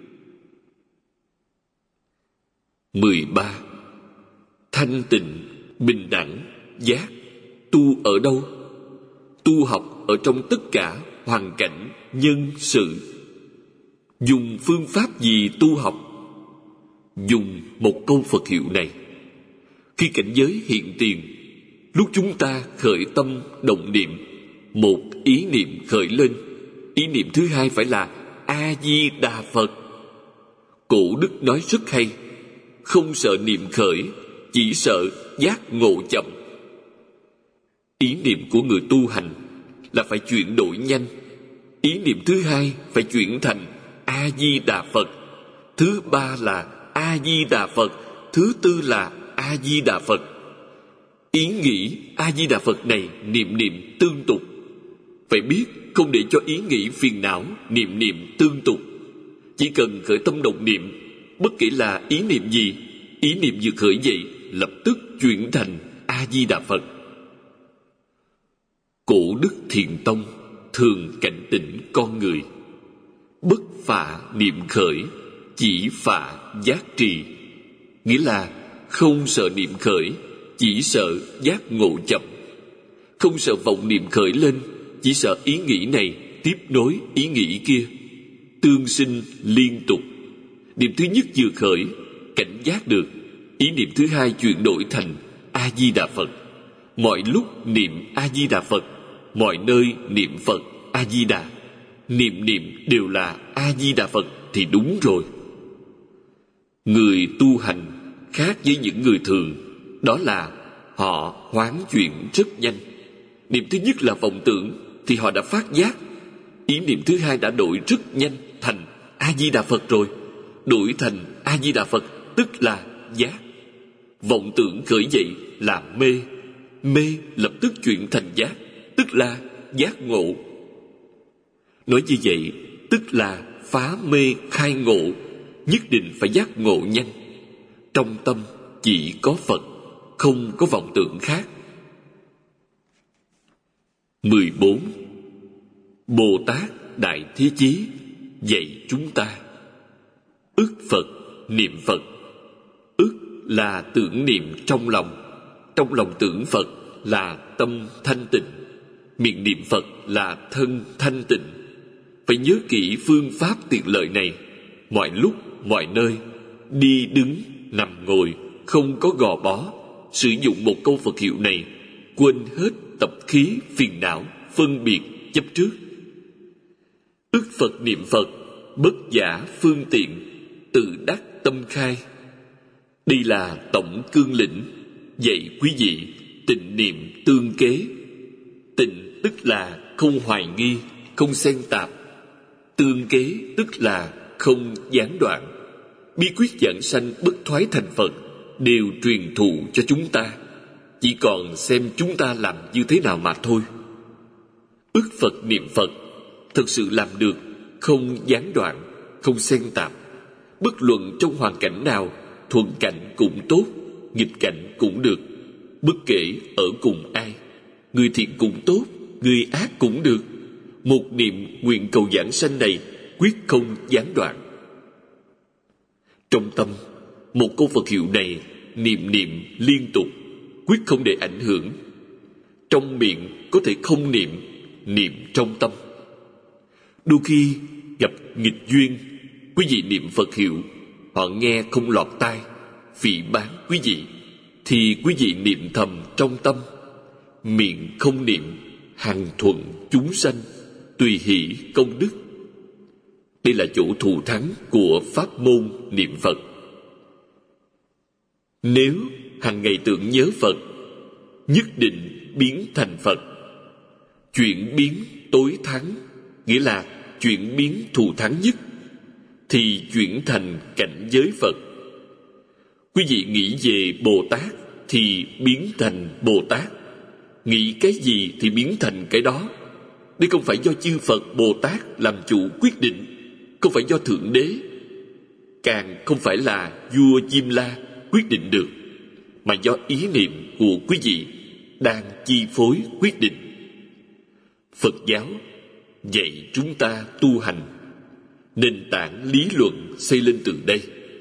mười ba. Thanh tịnh, bình đẳng, giác. Tu ở đâu? Tu học ở trong tất cả hoàn cảnh, nhân, sự. Dùng phương pháp gì tu học? Dùng một câu Phật hiệu này. Khi cảnh giới hiện tiền, lúc chúng ta khởi tâm động niệm, một ý niệm khởi lên. Ý niệm thứ hai phải là A-di-đà Phật. Cổ đức nói rất hay: không sợ niệm khởi, chỉ sợ giác ngộ chậm. Ý niệm của người tu hành là phải chuyển đổi nhanh. Ý niệm thứ hai phải chuyển thành A-di-đà Phật, thứ ba là A-di-đà Phật, thứ tư là A-di-đà Phật. Ý nghĩ A-di-đà Phật này niệm niệm tương tục. Phải biết không để cho ý nghĩ phiền não niệm niệm tương tục. Chỉ cần khởi tâm đồng niệm, bất kể là ý niệm gì, ý niệm vừa khởi dậy lập tức chuyển thành A-di-đà Phật. Cổ đức Thiền Tông thường cảnh tỉnh con người: bất phạ niệm khởi, chỉ phạ giác trì. Nghĩa là không sợ niệm khởi, chỉ sợ giác ngộ chậm. Không sợ vọng niệm khởi lên, chỉ sợ ý nghĩ này tiếp nối ý nghĩ kia, tương sinh liên tục. Niệm thứ nhất vừa khởi, cảnh giác được, ý niệm thứ hai chuyển đổi thành A-di-đà Phật. Mọi lúc niệm A-di-đà Phật, mọi nơi niệm Phật A-di-đà. Niệm niệm đều là A-di-đà Phật thì đúng rồi. Người tu hành khác với những người thường, đó là họ hoán chuyển rất nhanh. Niệm thứ nhất là vọng tưởng thì họ đã phát giác. Ý niệm thứ hai đã đổi rất nhanh thành A-di-đà Phật rồi. Đổi thành A-di-đà Phật tức là giác. Vọng tưởng khởi dậy là mê, mê lập tức chuyển thành giác, tức là giác ngộ. Nói như vậy tức là phá mê khai ngộ, nhất định phải giác ngộ nhanh. Trong tâm chỉ có Phật, không có vọng tưởng khác. mười bốn. Bồ Tát Đại Thế Chí dạy chúng ta ức Phật, niệm Phật. Ức là tưởng niệm trong lòng, trong lòng tưởng Phật là tâm thanh tịnh, miệng niệm Phật là thân thanh tịnh. Phải nhớ kỹ phương pháp tiện lợi này, mọi lúc, mọi nơi, đi đứng, nằm ngồi, không có gò bó, sử dụng một câu Phật hiệu này, quên hết tập khí, phiền não, phân biệt, chấp trước. Ức Phật niệm Phật, bất giả phương tiện, tự đắc tâm khai. Đây là tổng cương lĩnh, dạy quý vị tịnh niệm tương kế. Tịnh tức là không hoài nghi, không xen tạp. Tương kế tức là không gián đoạn. Bí quyết giảng sanh bất thoái thành Phật đều truyền thụ cho chúng ta, chỉ còn xem chúng ta làm như thế nào mà thôi. Ức Phật niệm Phật thực sự làm được không gián đoạn, không xen tạp. Bất luận trong hoàn cảnh nào, thuận cảnh cũng tốt, nghịch cảnh cũng được. Bất kể ở cùng ai, người thiện cũng tốt, người ác cũng được. Một niệm nguyện cầu giảng sanh này quyết không gián đoạn. Trong tâm, một câu Phật hiệu này niệm niệm liên tục, quyết không để ảnh hưởng. Trong miệng có thể không niệm, niệm trong tâm. Đôi khi gặp nghịch duyên, quý vị niệm Phật hiệu, họ nghe không lọt tai, phỉ báng quý vị, thì quý vị niệm thầm trong tâm, miệng không niệm, hằng thuận chúng sanh, tùy hỷ công đức. Đây là chỗ thù thắng của pháp môn niệm Phật. Nếu hàng ngày tưởng nhớ Phật, nhất định biến thành Phật. Chuyển biến tối thắng, nghĩa là chuyển biến thù thắng nhất, thì chuyển thành cảnh giới Phật. Quý vị nghĩ về Bồ Tát thì biến thành Bồ Tát, nghĩ cái gì thì biến thành cái đó. Đây không phải do chư Phật Bồ Tát làm chủ quyết định, không phải do Thượng Đế, càng không phải là vua Diêm La quyết định được, mà do ý niệm của quý vị đang chi phối quyết định. Phật giáo dạy chúng ta tu hành, nền tảng lý luận xây lên từ đây.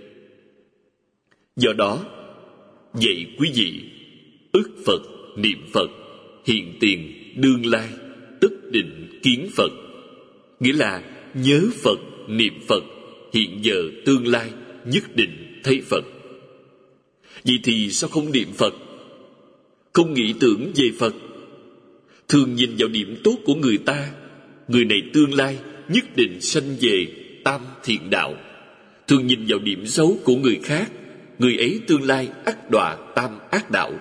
Do đó, dạy quý vị ức Phật, niệm Phật, hiện tiền, đương lai, tất định kiến Phật. Nghĩa là nhớ Phật, niệm Phật, hiện giờ, tương lai, nhất định thấy Phật. Vậy thì sao không niệm Phật? Không nghĩ tưởng về Phật? Thường nhìn vào điểm tốt của người ta, người này tương lai nhất định sanh về tam thiện đạo. Thường nhìn vào điểm xấu của người khác, người ấy tương lai ắt đọa tam ác đạo.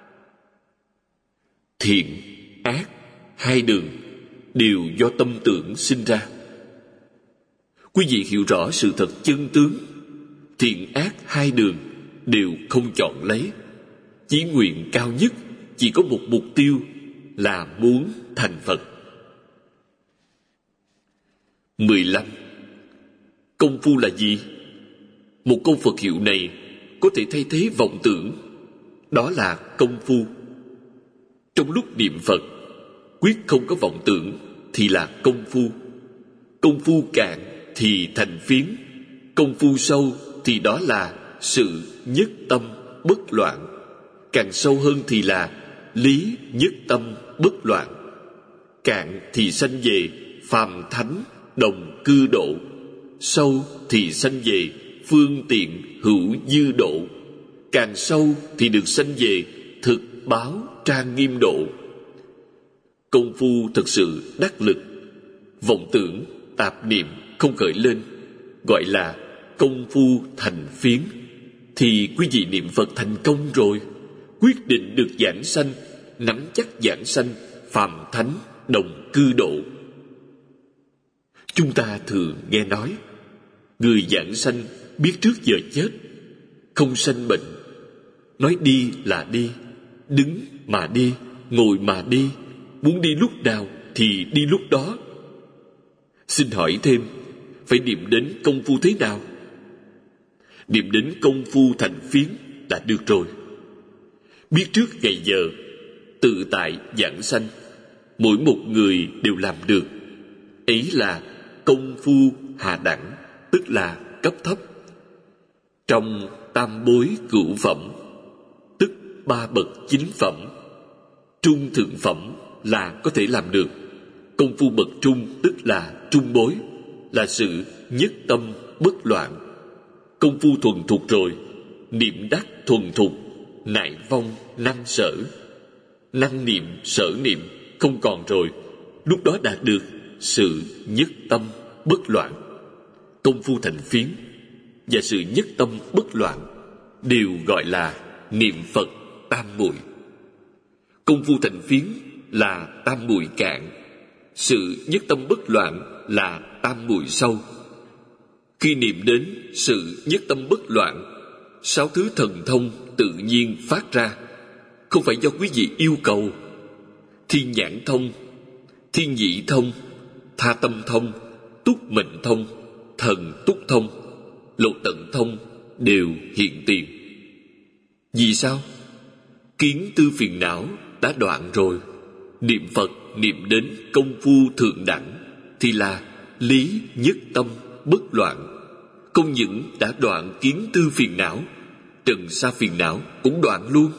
Thiện, ác, hai đường đều do tâm tưởng sinh ra. Quý vị hiểu rõ sự thật chân tướng, thiện ác hai đường đều không chọn lấy. Chí nguyện cao nhất chỉ có một mục tiêu là muốn thành Phật. mười lăm. Công phu là gì? Một câu Phật hiệu này có thể thay thế vọng tưởng. Đó là công phu. Trong lúc niệm Phật, quyết không có vọng tưởng thì là công phu. Công phu cạn thì thành phiến. Công phu sâu thì đó là sự nhất tâm bất loạn. Càng sâu hơn thì là lý nhất tâm bất loạn. Cạn thì sanh về phàm thánh đồng cư độ. Sâu thì sanh về phương tiện hữu dư độ. Càng sâu thì được sanh về thực báo trang nghiêm độ. Công phu thực sự đắc lực. Vọng tưởng, tạp niệm không khởi lên, gọi là công phu thành phiến. Thì quý vị niệm Phật thành công rồi, quyết định được giảng sanh, nắm chắc giảng sanh, phàm thánh đồng cư độ. Chúng ta thường nghe nói, người giảng sanh biết trước giờ chết, không sanh bệnh. Nói đi là đi, đứng mà đi, ngồi mà đi, muốn đi lúc nào thì đi lúc đó. Xin hỏi thêm, phải niệm đến công phu thế nào? Niệm đến công phu thành phiến là được rồi. Biết trước ngày giờ, tự tại giảng sanh, mỗi một người đều làm được. Ấy là công phu hạ đẳng, tức là cấp thấp. Trong tam bối cửu phẩm, tức ba bậc chính phẩm, trung thượng phẩm là có thể làm được. Công phu bậc trung tức là trung bối, là sự nhất tâm bất loạn. Công phu thuần thục rồi, niệm đắc thuần thục, nại vong năng sở. Năng niệm sở niệm không còn rồi, lúc đó đạt được sự nhất tâm bất loạn. Công phu thành phiến và sự nhất tâm bất loạn đều gọi là niệm Phật tam muội. Công phu thành phiến là tam muội cạn, sự nhất tâm bất loạn là tam muội sâu. Khi niệm đến sự nhất tâm bất loạn, sáu thứ thần thông tự nhiên phát ra, không phải do quý vị yêu cầu. Thiên nhãn thông, thiên nhĩ thông, tha tâm thông, túc mệnh thông, thần túc thông, lộ tận thông đều hiện tiền. Vì sao? Kiến tư phiền não đã đoạn rồi. Niệm Phật niệm đến công phu thượng đẳng thì là lý nhất tâm bất loạn. Không những đã đoạn kiến tư phiền não, trần sa phiền não cũng đoạn luôn.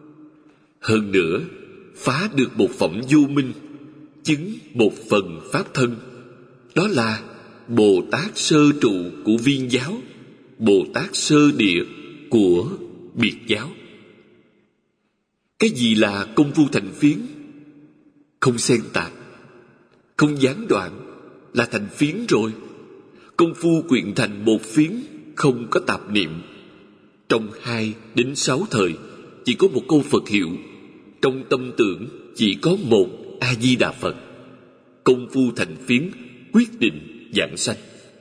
Hơn nữa, phá được một phẩm vô minh, chứng một phần pháp thân. Đó là Bồ Tát sơ trụ của Viên giáo, Bồ Tát sơ địa của Biệt giáo. Cái gì là công phu thành phiến? Không xen tạp, không gián đoạn là thành phiến rồi. Công phu quyện thành một phiến, không có tạp niệm. Trong hai đến sáu thời chỉ có một câu Phật hiệu, trong tâm tưởng chỉ có một A Di Đà Phật. Công phu thành phiến quyết định giảng sanh.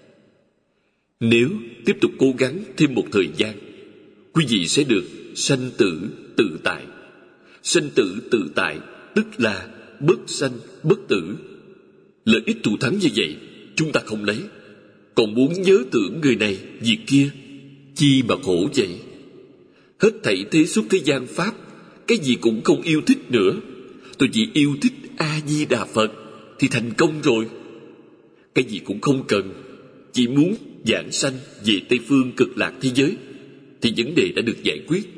Nếu tiếp tục cố gắng thêm một thời gian, quý vị sẽ được sanh tử tự tại. Sanh tử tự tại tức là bất sanh bất tử. Lợi ích thù thắng như vậy chúng ta không lấy, còn muốn nhớ tưởng người này việc kia, chi mà khổ vậy. Hết thảy thế xuất thế gian pháp, cái gì cũng không yêu thích nữa. Tôi chỉ yêu thích A Di Đà Phật thì thành công rồi. Cái gì cũng không cần, chỉ muốn giảng sanh về Tây phương cực lạc thế giới thì vấn đề đã được giải quyết.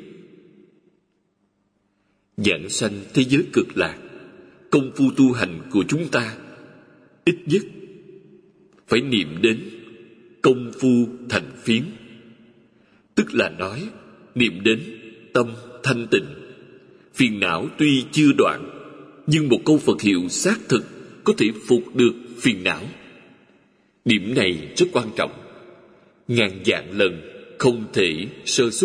Giảng sanh thế giới cực lạc, công phu tu hành của chúng ta ít nhất phải niệm đến công phu thành phiến. Tức là nói niệm đến tâm thanh tịnh. Phiền não tuy chưa đoạn, nhưng một câu Phật hiệu xác thực có thể phục được phiền não. Điểm này rất quan trọng, ngàn vạn lần không thể sơ suất.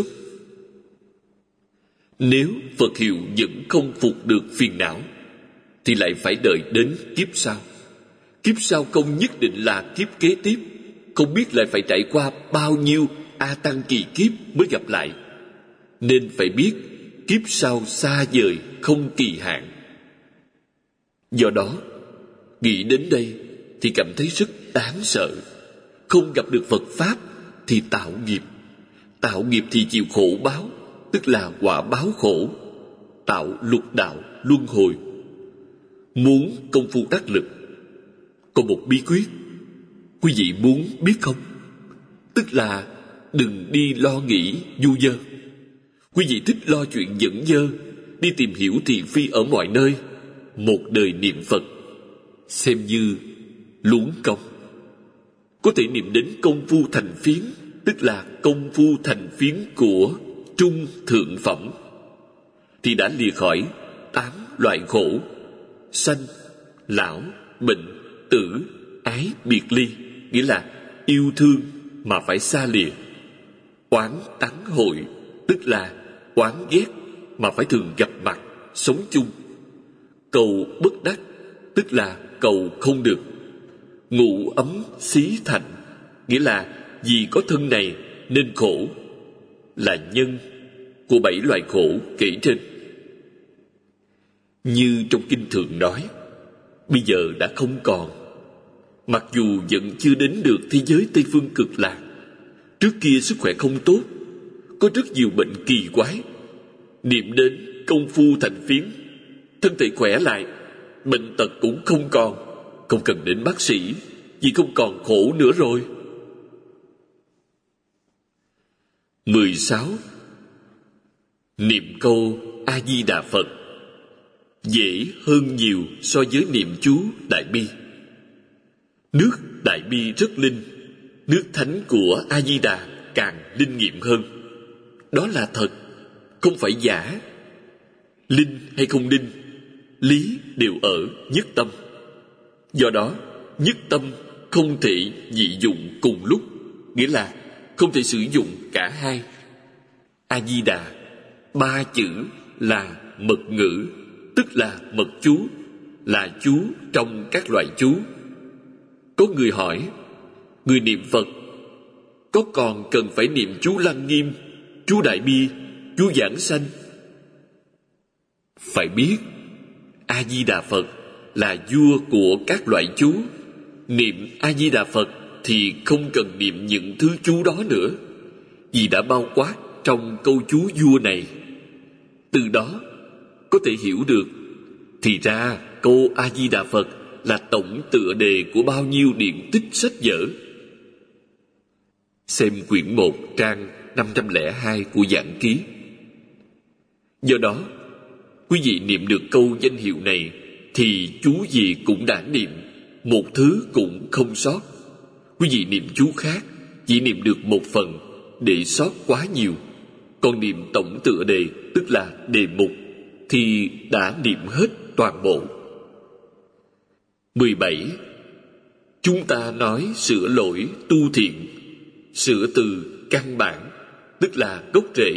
Nếu Phật hiệu vẫn không phục được phiền não thì lại phải đợi đến kiếp sau. Kiếp sau không nhất định là kiếp kế tiếp, không biết lại phải trải qua bao nhiêu a tăng kỳ kiếp mới gặp lại, nên phải biết kiếp sau xa vời không kỳ hạn. Do đó, nghĩ đến đây thì cảm thấy rất đáng sợ. Không gặp được Phật Pháp thì tạo nghiệp. Tạo nghiệp thì chịu khổ báo, tức là quả báo khổ. Tạo lục đạo luân hồi. Muốn công phu đắc lực, có một bí quyết, quý vị muốn biết không? Tức là đừng đi lo nghĩ du dơ. Quý vị thích lo chuyện dẫn dơ, đi tìm hiểu thị phi ở mọi nơi. Một đời niệm Phật xem như luống công. Có thể niệm đến công phu thành phiến, tức là công phu thành phiến của trung thượng phẩm, thì đã lìa khỏi tám loại khổ: sanh, lão, bệnh, tử, ái, biệt ly, nghĩa là yêu thương mà phải xa lìa; oán tắng hội, tức là oán ghét mà phải thường gặp mặt, sống chung; cầu bất đắc, tức là cầu không được; ngụ ấm xí thành, nghĩa là vì có thân này nên khổ, là nhân của bảy loại khổ kể trên. Như trong kinh thường nói, bây giờ đã không còn. Mặc dù vẫn chưa đến được thế giới Tây Phương Cực Lạc, trước kia sức khỏe không tốt, có rất nhiều bệnh kỳ quái. Niệm đến công phu thành phiến, thân thể khỏe lại, bệnh tật cũng không còn, không cần đến bác sĩ, vì không còn khổ nữa rồi. mười sáu. Niệm câu A-di-đà Phật dễ hơn nhiều so với niệm chú Đại Bi. Nước Đại Bi rất linh, nước thánh của A-di-đà càng linh nghiệm hơn. Đó là thật, không phải giả. Linh hay không linh, lý đều ở nhất tâm. Do đó, nhất tâm không thể dị dụng cùng lúc, nghĩa là không thể sử dụng cả hai. A-di-đà, ba chữ là mật ngữ, tức là mật chú, là chú trong các loại chú. Có người hỏi, người niệm Phật có còn cần phải niệm chú Lăng Nghiêm, chú Đại Bi, chú Giảng Sanh? Phải biết, A-di-đà Phật là vua của các loại chú. Niệm A-di-đà Phật thì không cần niệm những thứ chú đó nữa, vì đã bao quát trong câu chú vua này. Từ đó có thể hiểu được, thì ra câu A-di-đà Phật là tổng tựa đề của bao nhiêu điển tích sách vở. Xem quyển một trang năm trăm lẻ hai của Giảng Ký. Do đó, quý vị niệm được câu danh hiệu này thì chú gì cũng đã niệm, một thứ cũng không sót. Quý vị niệm chú khác chỉ niệm được một phần, để sót quá nhiều. Còn niệm tổng tựa đề, tức là đề mục, thì đã niệm hết toàn bộ. mười bảy. Chúng ta nói sửa lỗi tu thiện, sửa từ căn bản, tức là gốc rễ.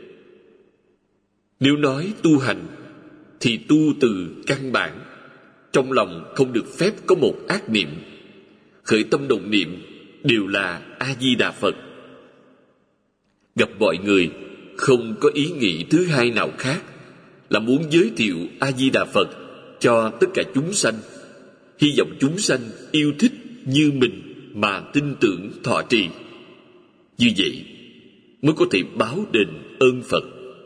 Nếu nói tu hành thì tu từ căn bản, trong lòng không được phép có một ác niệm. Khởi tâm động niệm đều là A-di-đà Phật. Gặp mọi người không có ý nghĩ thứ hai nào khác, là muốn giới thiệu A-di-đà Phật cho tất cả chúng sanh, hy vọng chúng sanh yêu thích như mình mà tin tưởng thọ trì. Như vậy mới có thể báo đền ơn Phật.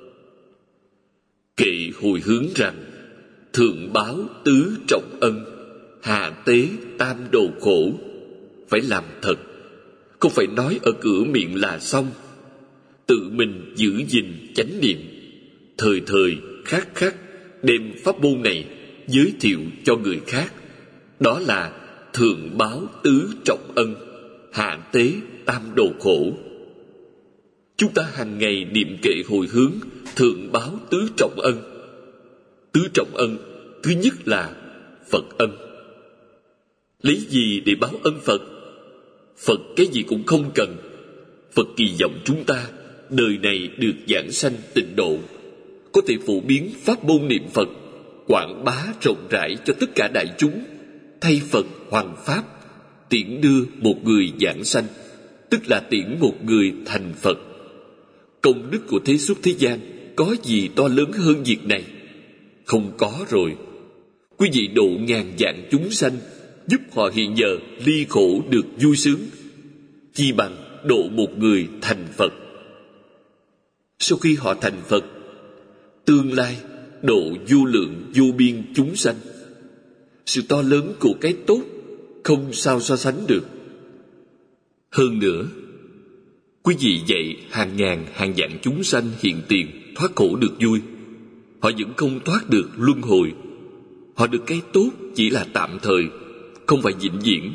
Kệ hồi hướng rằng, thượng báo tứ trọng ân, hạ tế tam đồ khổ. Phải làm thật, không phải nói ở cửa miệng là xong. Tự mình giữ gìn chánh niệm, thời thời khắc khắc đem pháp môn này giới thiệu cho người khác. Đó là thượng báo tứ trọng ân, hạ tế tam đồ khổ. Chúng ta hàng ngày niệm kệ hồi hướng thượng báo tứ trọng ân. Tứ trọng ân, thứ nhất là Phật ân. Lấy gì để báo ân Phật? Phật cái gì cũng không cần. Phật kỳ vọng chúng ta đời này được giảng sanh tịnh độ, có thể phổ biến pháp môn niệm Phật, quảng bá rộng rãi cho tất cả đại chúng, thay Phật hoằng pháp, tiễn đưa một người giảng sanh, tức là tiễn một người thành Phật. Công đức của thế xuất thế gian có gì to lớn hơn việc này? Không có rồi. Quý vị độ ngàn vạn chúng sanh, giúp họ hiện giờ ly khổ được vui sướng, chi bằng độ một người thành Phật. Sau khi họ thành Phật, tương lai độ vô lượng vô biên chúng sanh. Sự to lớn của cái tốt không sao so sánh được. Hơn nữa, quý vị dạy hàng ngàn hàng vạn chúng sanh hiện tiền thoát khổ được vui, họ vẫn không thoát được luân hồi. Họ được cái tốt chỉ là tạm thời, không phải vĩnh viễn.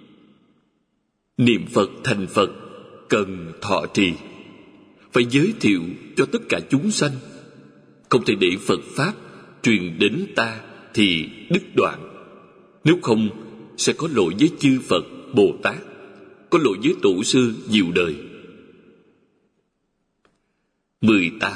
Niệm Phật thành Phật cần thọ trì, phải giới thiệu cho tất cả chúng sanh. Không thể để Phật Pháp truyền đến ta thì đứt đoạn. Nếu không, sẽ có lỗi với chư Phật, Bồ Tát, có lỗi với tổ sư nhiều đời. mười tám.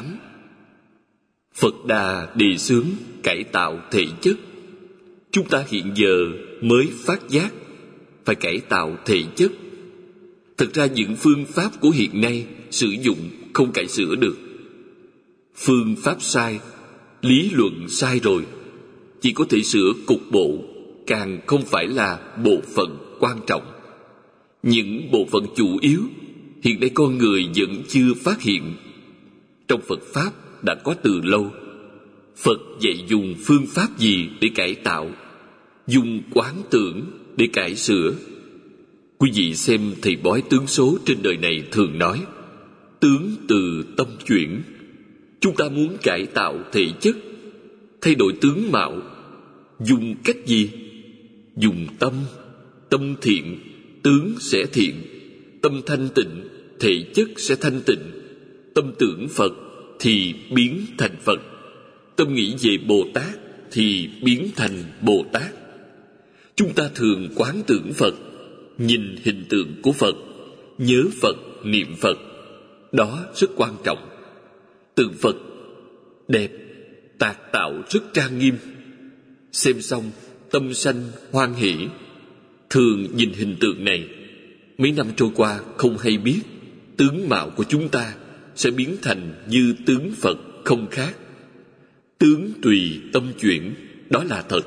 Phật Đà đề xướng cải tạo thể chất. Chúng ta hiện giờ mới phát giác phải cải tạo thể chất. Thực ra những phương pháp của hiện nay sử dụng không cải sửa được. Phương pháp sai, lý luận sai rồi, chỉ có thể sửa cục bộ, càng không phải là bộ phận quan trọng. Những bộ phận chủ yếu hiện nay con người vẫn chưa phát hiện. Trong Phật Pháp đã có từ lâu. Phật dạy dùng phương pháp gì để cải tạo, dùng quán tưởng để cải sửa. Quý vị xem thầy bói tướng số trên đời này thường nói, tướng từ tâm chuyển. Chúng ta muốn cải tạo thể chất, thay đổi tướng mạo, dùng cách gì? Dùng tâm. Tâm thiện, tướng sẽ thiện. Tâm thanh tịnh, thể chất sẽ thanh tịnh. Tâm tưởng Phật thì biến thành Phật. Tâm nghĩ về Bồ Tát thì biến thành Bồ Tát. Chúng ta thường quán tưởng Phật, nhìn hình tượng của Phật, nhớ Phật, niệm Phật. Đó rất quan trọng. Tượng Phật đẹp, tạc tạo rất trang nghiêm. Xem xong, tâm sanh hoan hỷ. Thường nhìn hình tượng này, mấy năm trôi qua không hay biết, tướng mạo của chúng ta sẽ biến thành như tướng Phật không khác. Tướng tùy tâm chuyển, đó là thật,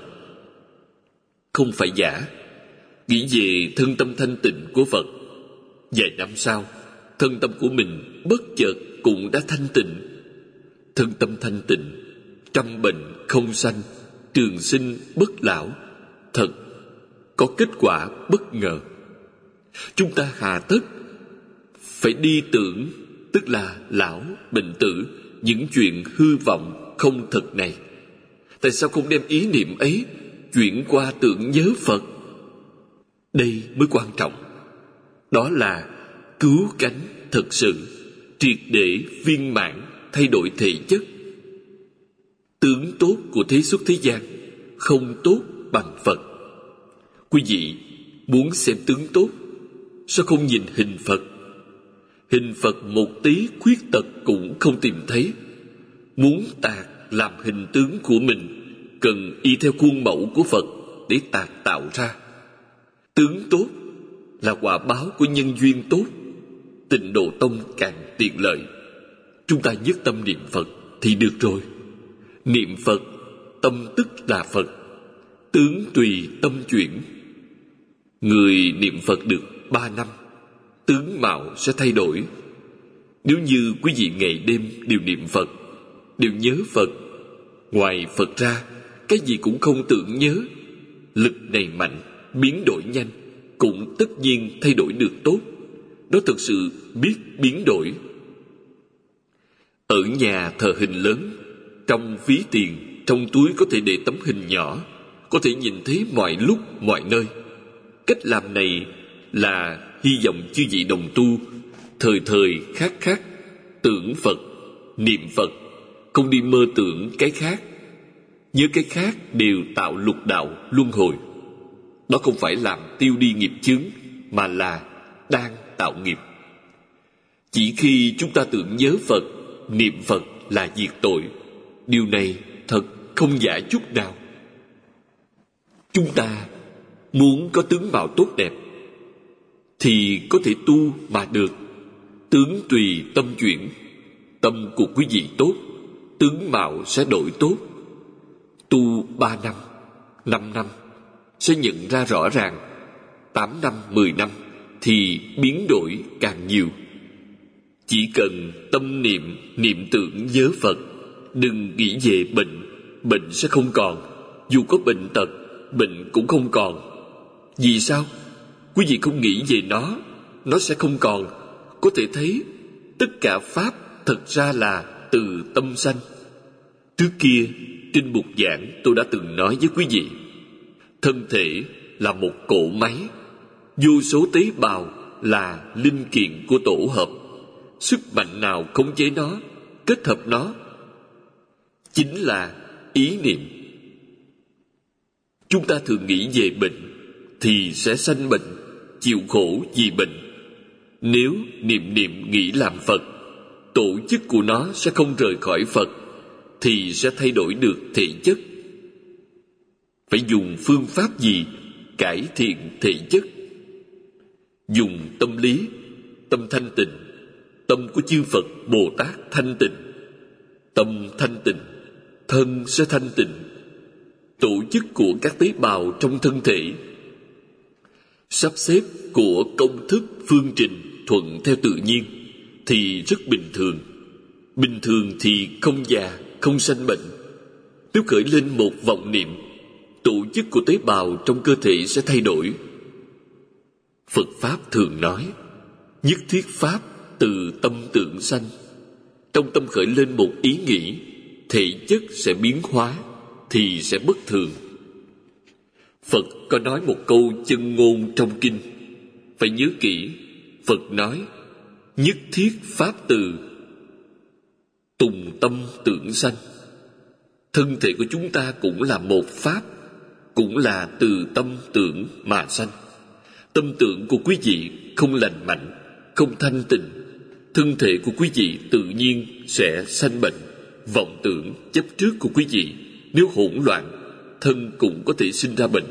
không phải giả. Nghĩ về thân tâm thanh tịnh của Phật, vài năm sau, thân tâm của mình bất chợt cũng đã thanh tịnh. Thân tâm thanh tịnh, trăm bệnh không sanh, trường sinh bất lão. Thật, có kết quả bất ngờ. Chúng ta hà tất phải đi tưởng, tức là lão, bệnh tử, những chuyện hư vọng không thật này. Tại sao không đem ý niệm ấy chuyển qua tưởng nhớ Phật? Đây mới quan trọng. Đó là cứu cánh thật sự, triệt để viên mãn, thay đổi thể chất. Tướng tốt của thế xuất thế gian không tốt bằng Phật. Quý vị muốn xem tướng tốt, sao không nhìn hình Phật? Hình Phật một tí khuyết tật cũng không tìm thấy. Muốn tạc làm hình tướng của mình, cần y theo khuôn mẫu của Phật để tạc tạo ra. Tướng tốt là quả báo của nhân duyên tốt. Tịnh Độ Tông càng tiện lợi. Chúng ta nhất tâm niệm Phật thì được rồi. Niệm Phật, tâm tức là Phật. Tướng tùy tâm chuyển. Người niệm Phật được ba năm, tướng mạo sẽ thay đổi. Nếu như quý vị ngày đêm đều niệm Phật, đều nhớ Phật, ngoài Phật ra, cái gì cũng không tưởng nhớ, lực này mạnh, biến đổi nhanh, cũng tất nhiên thay đổi được tốt. Đó thực sự biết biến đổi. Ở nhà thờ hình lớn, trong ví tiền, trong túi có thể để tấm hình nhỏ, có thể nhìn thấy mọi lúc, mọi nơi. Cách làm này là hy vọng chư vị đồng tu thời thời khắc khắc tưởng Phật, niệm Phật, không đi mơ tưởng cái khác. Nhớ cái khác đều tạo lục đạo luân hồi. Đó không phải làm tiêu đi nghiệp chướng, mà là đang tạo nghiệp. Chỉ khi chúng ta tưởng nhớ Phật, niệm Phật là diệt tội. Điều này thật không giả chút nào. Chúng ta muốn có tướng mạo tốt đẹp, thì có thể tu mà được. Tướng tùy tâm chuyển. Tâm của quý vị tốt, tướng mạo sẽ đổi tốt. Tu ba năm, năm năm sẽ nhận ra rõ ràng. Tám năm, mười năm thì biến đổi càng nhiều. Chỉ cần tâm niệm, niệm tưởng nhớ Phật, đừng nghĩ về bệnh. Bệnh sẽ không còn. Dù có bệnh tật, bệnh cũng không còn. Vì sao? Quý vị không nghĩ về nó, nó sẽ không còn. Có thể thấy tất cả Pháp thật ra là từ tâm sanh. Trước kia, trên bục giảng tôi đã từng nói với quý vị, thân thể là một cỗ máy, vô số tế bào là linh kiện của tổ hợp. Sức mạnh nào khống chế nó, kết hợp nó? Chính là ý niệm. Chúng ta thường nghĩ về bệnh thì sẽ sanh bệnh, chịu khổ vì bệnh. Nếu niệm niệm nghĩ làm Phật, tổ chức của nó sẽ không rời khỏi Phật, thì sẽ thay đổi được thể chất. Phải dùng phương pháp gì cải thiện thể chất? Dùng tâm lý, tâm thanh tịnh. Tâm của chư Phật Bồ Tát thanh tịnh. Tâm thanh tịnh, thân sẽ thanh tịnh. Tổ chức của các tế bào trong thân thể, sắp xếp của công thức phương trình thuận theo tự nhiên thì rất bình thường. Bình thường thì không già, không sanh bệnh. Nếu khởi lên một vọng niệm, tổ chức của tế bào trong cơ thể sẽ thay đổi. Phật Pháp thường nói, nhất thiết Pháp từ tâm tưởng sanh. Trong tâm khởi lên một ý nghĩ, thể chất sẽ biến hóa, thì sẽ bất thường. Phật có nói một câu chân ngôn trong kinh, phải nhớ kỹ. Phật nói, nhất thiết Pháp từ tùng tâm tưởng sanh. Thân thể của chúng ta cũng là một Pháp, cũng là từ tâm tưởng mà sanh. Tâm tưởng của quý vị không lành mạnh, không thanh tịnh, thân thể của quý vị tự nhiên sẽ sanh bệnh. Vọng tưởng, chấp trước của quý vị nếu hỗn loạn, thân cũng có thể sinh ra bệnh.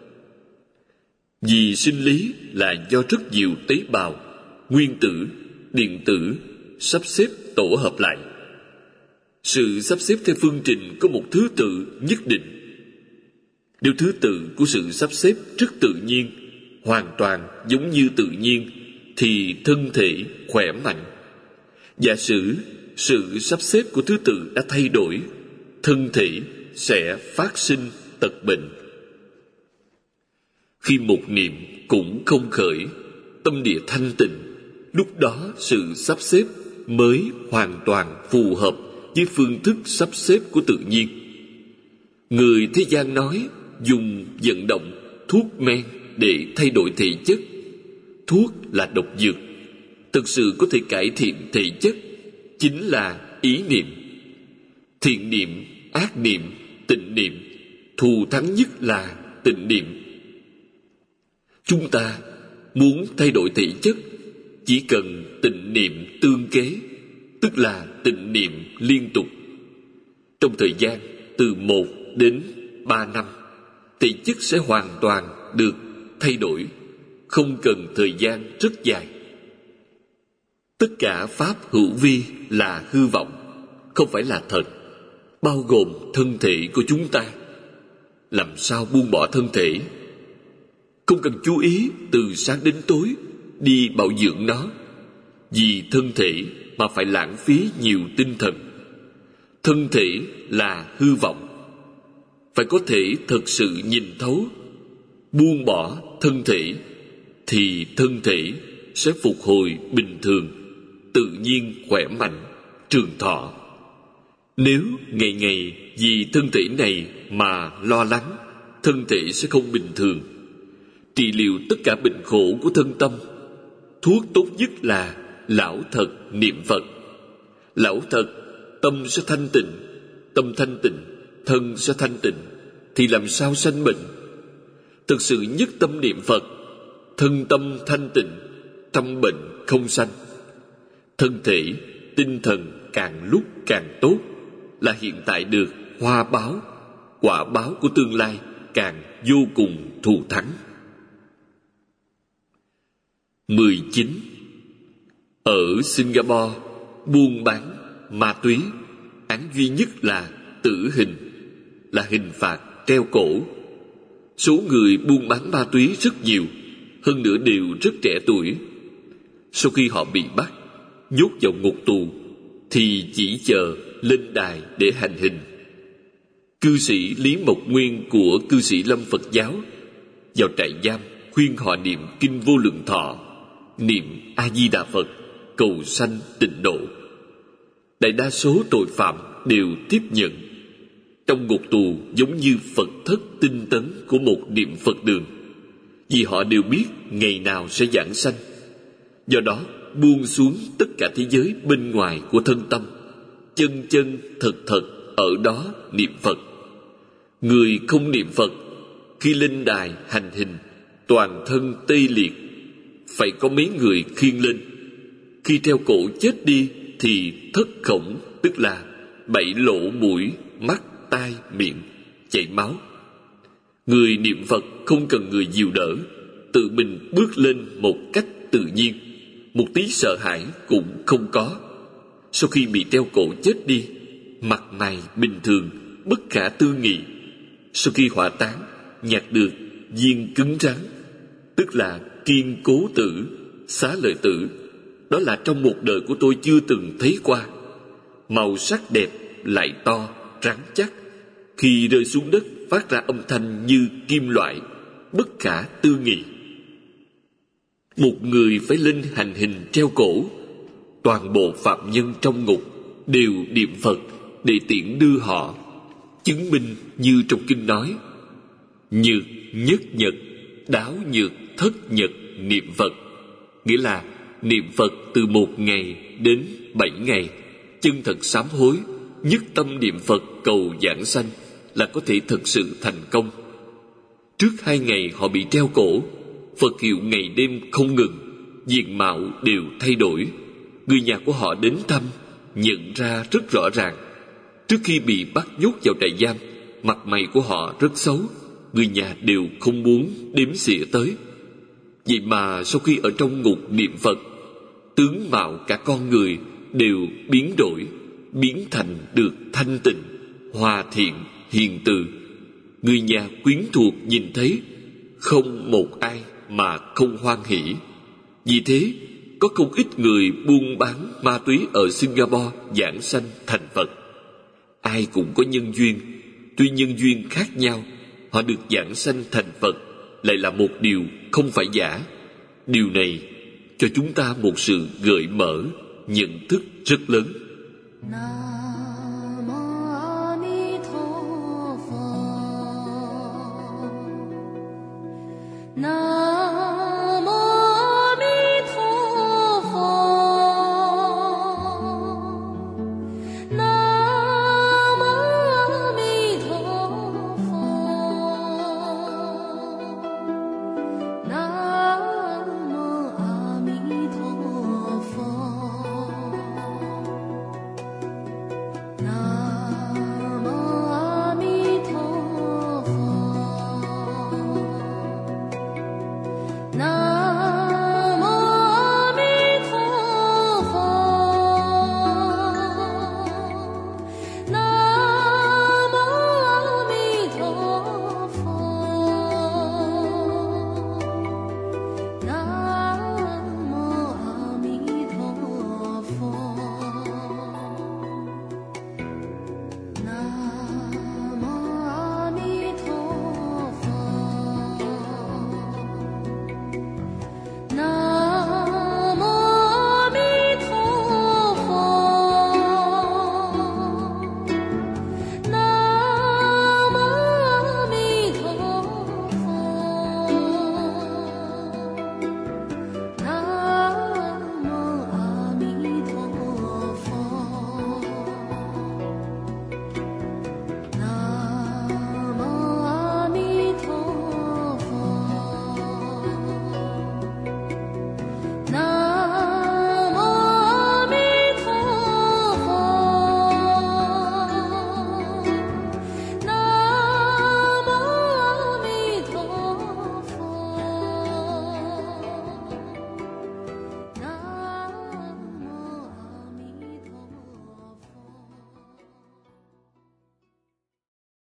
Vì sinh lý là do rất nhiều tế bào, nguyên tử, điện tử sắp xếp tổ hợp lại. Sự sắp xếp theo phương trình có một thứ tự nhất định. Nếu thứ tự của sự sắp xếp rất tự nhiên, hoàn toàn giống như tự nhiên, thì thân thể khỏe mạnh. Giả sử sự sắp xếp của thứ tự đã thay đổi, thân thể sẽ phát sinh tật bệnh. Khi một niệm cũng không khởi, tâm địa thanh tịnh, lúc đó sự sắp xếp mới hoàn toàn phù hợp với phương thức sắp xếp của tự nhiên. Người thế gian nói dùng vận động, thuốc men để thay đổi thể chất. Thuốc là độc dược. Thực sự có thể cải thiện thể chất chính là ý niệm. Thiện niệm, ác niệm, tịnh niệm, thù thắng nhất là tịnh niệm. Chúng ta muốn thay đổi thể chất, chỉ cần tịnh niệm tương kế, tức là tịnh niệm liên tục. Trong thời gian từ một đến ba năm, thể chất sẽ hoàn toàn được thay đổi, không cần thời gian rất dài. Tất cả Pháp hữu vi là hư vọng, không phải là thật, bao gồm thân thể của chúng ta. Làm sao buông bỏ thân thể? Không cần chú ý từ sáng đến tối đi bảo dưỡng nó, vì thân thể mà phải lãng phí nhiều tinh thần. Thân thể là hư vọng, phải có thể thực sự nhìn thấu. Buông bỏ thân thể thì thân thể sẽ phục hồi bình thường, tự nhiên khỏe mạnh, trường thọ. Nếu ngày ngày vì thân thể này mà lo lắng, thân thể sẽ không bình thường. Trị liệu tất cả bệnh khổ của thân tâm, thuốc tốt nhất là lão thật niệm Phật. Lão thật, tâm sẽ thanh tịnh. Tâm thanh tịnh, thân sẽ thanh tịnh, thì làm sao sanh bệnh? Thực sự nhất tâm niệm Phật, thân tâm thanh tịnh, tâm bệnh không sanh. Thân thể, tinh thần càng lúc càng tốt, là hiện tại được hoa báo, quả báo của tương lai càng vô cùng thù thắng. mười chín. Ở Singapore, buôn bán ma túy, án duy nhất là tử hình, là hình phạt treo cổ. Số người buôn bán ma túy rất nhiều, hơn nữa đều rất trẻ tuổi. Sau khi họ bị bắt, nhốt vào ngục tù, thì chỉ chờ lên đài để hành hình. Cư sĩ Lý Mộc Nguyên của cư sĩ Lâm Phật giáo vào trại giam khuyên họ niệm kinh Vô Lượng Thọ, niệm A Di Đà Phật, cầu sanh tịnh độ. Đại đa số tội phạm đều tiếp nhận. Trong ngục tù giống như Phật thất tinh tấn của một niệm Phật đường, vì họ đều biết ngày nào sẽ giảng sanh. Do đó buông xuống tất cả thế giới bên ngoài của thân tâm, chân chân thật thật ở đó niệm Phật. Người không niệm Phật, khi lên đài hành hình, toàn thân tê liệt, phải có mấy người khiêng lên. Khi treo cổ chết đi thì thất khổng, tức là bảy lỗ mũi, mắt, tai, miệng, chảy máu. Người niệm Phật không cần người dìu đỡ, tự mình bước lên một cách tự nhiên, một tí sợ hãi cũng không có. Sau khi bị treo cổ chết đi, mặt mày bình thường, bất khả tư nghị. Sau khi hỏa táng, nhặt được viên cứng rắn, tức là kiên cố tử, xá lợi tử. Đó là trong một đời của tôi chưa từng thấy qua. Màu sắc đẹp, lại to, rắn chắc. Khi rơi xuống đất phát ra âm thanh như kim loại, bất khả tư nghị. Một người phải lên hành hình treo cổ. Toàn bộ phạm nhân trong ngục đều niệm Phật để tiễn đưa họ. Chứng minh như trong kinh nói: nhược nhất nhật, đáo nhược thất nhật niệm Phật. Nghĩa là niệm Phật từ một ngày đến bảy ngày, chân thật sám hối, nhất tâm niệm Phật cầu giảng sanh là có thể thực sự thành công. Trước hai ngày họ bị treo cổ, Phật hiệu ngày đêm không ngừng, diện mạo đều thay đổi. Người nhà của họ đến thăm, nhận ra rất rõ ràng. Trước khi bị bắt nhốt vào trại giam, mặt mày của họ rất xấu, người nhà đều không muốn đếm xỉa tới. Vậy mà sau khi ở trong ngục niệm Phật, tướng mạo cả con người đều biến đổi, biến thành được thanh tịnh, hòa thiện, hiền từ. Người nhà quyến thuộc nhìn thấy, không một ai mà không hoan hỷ. Vì thế, có không ít người buôn bán ma túy ở Singapore giảng sanh thành Phật. Ai cũng có nhân duyên, tuy nhân duyên khác nhau, họ được giảng sanh thành Phật lại là một điều không phải giả. Điều này cho chúng ta một sự gợi mở, nhận thức rất lớn. Nam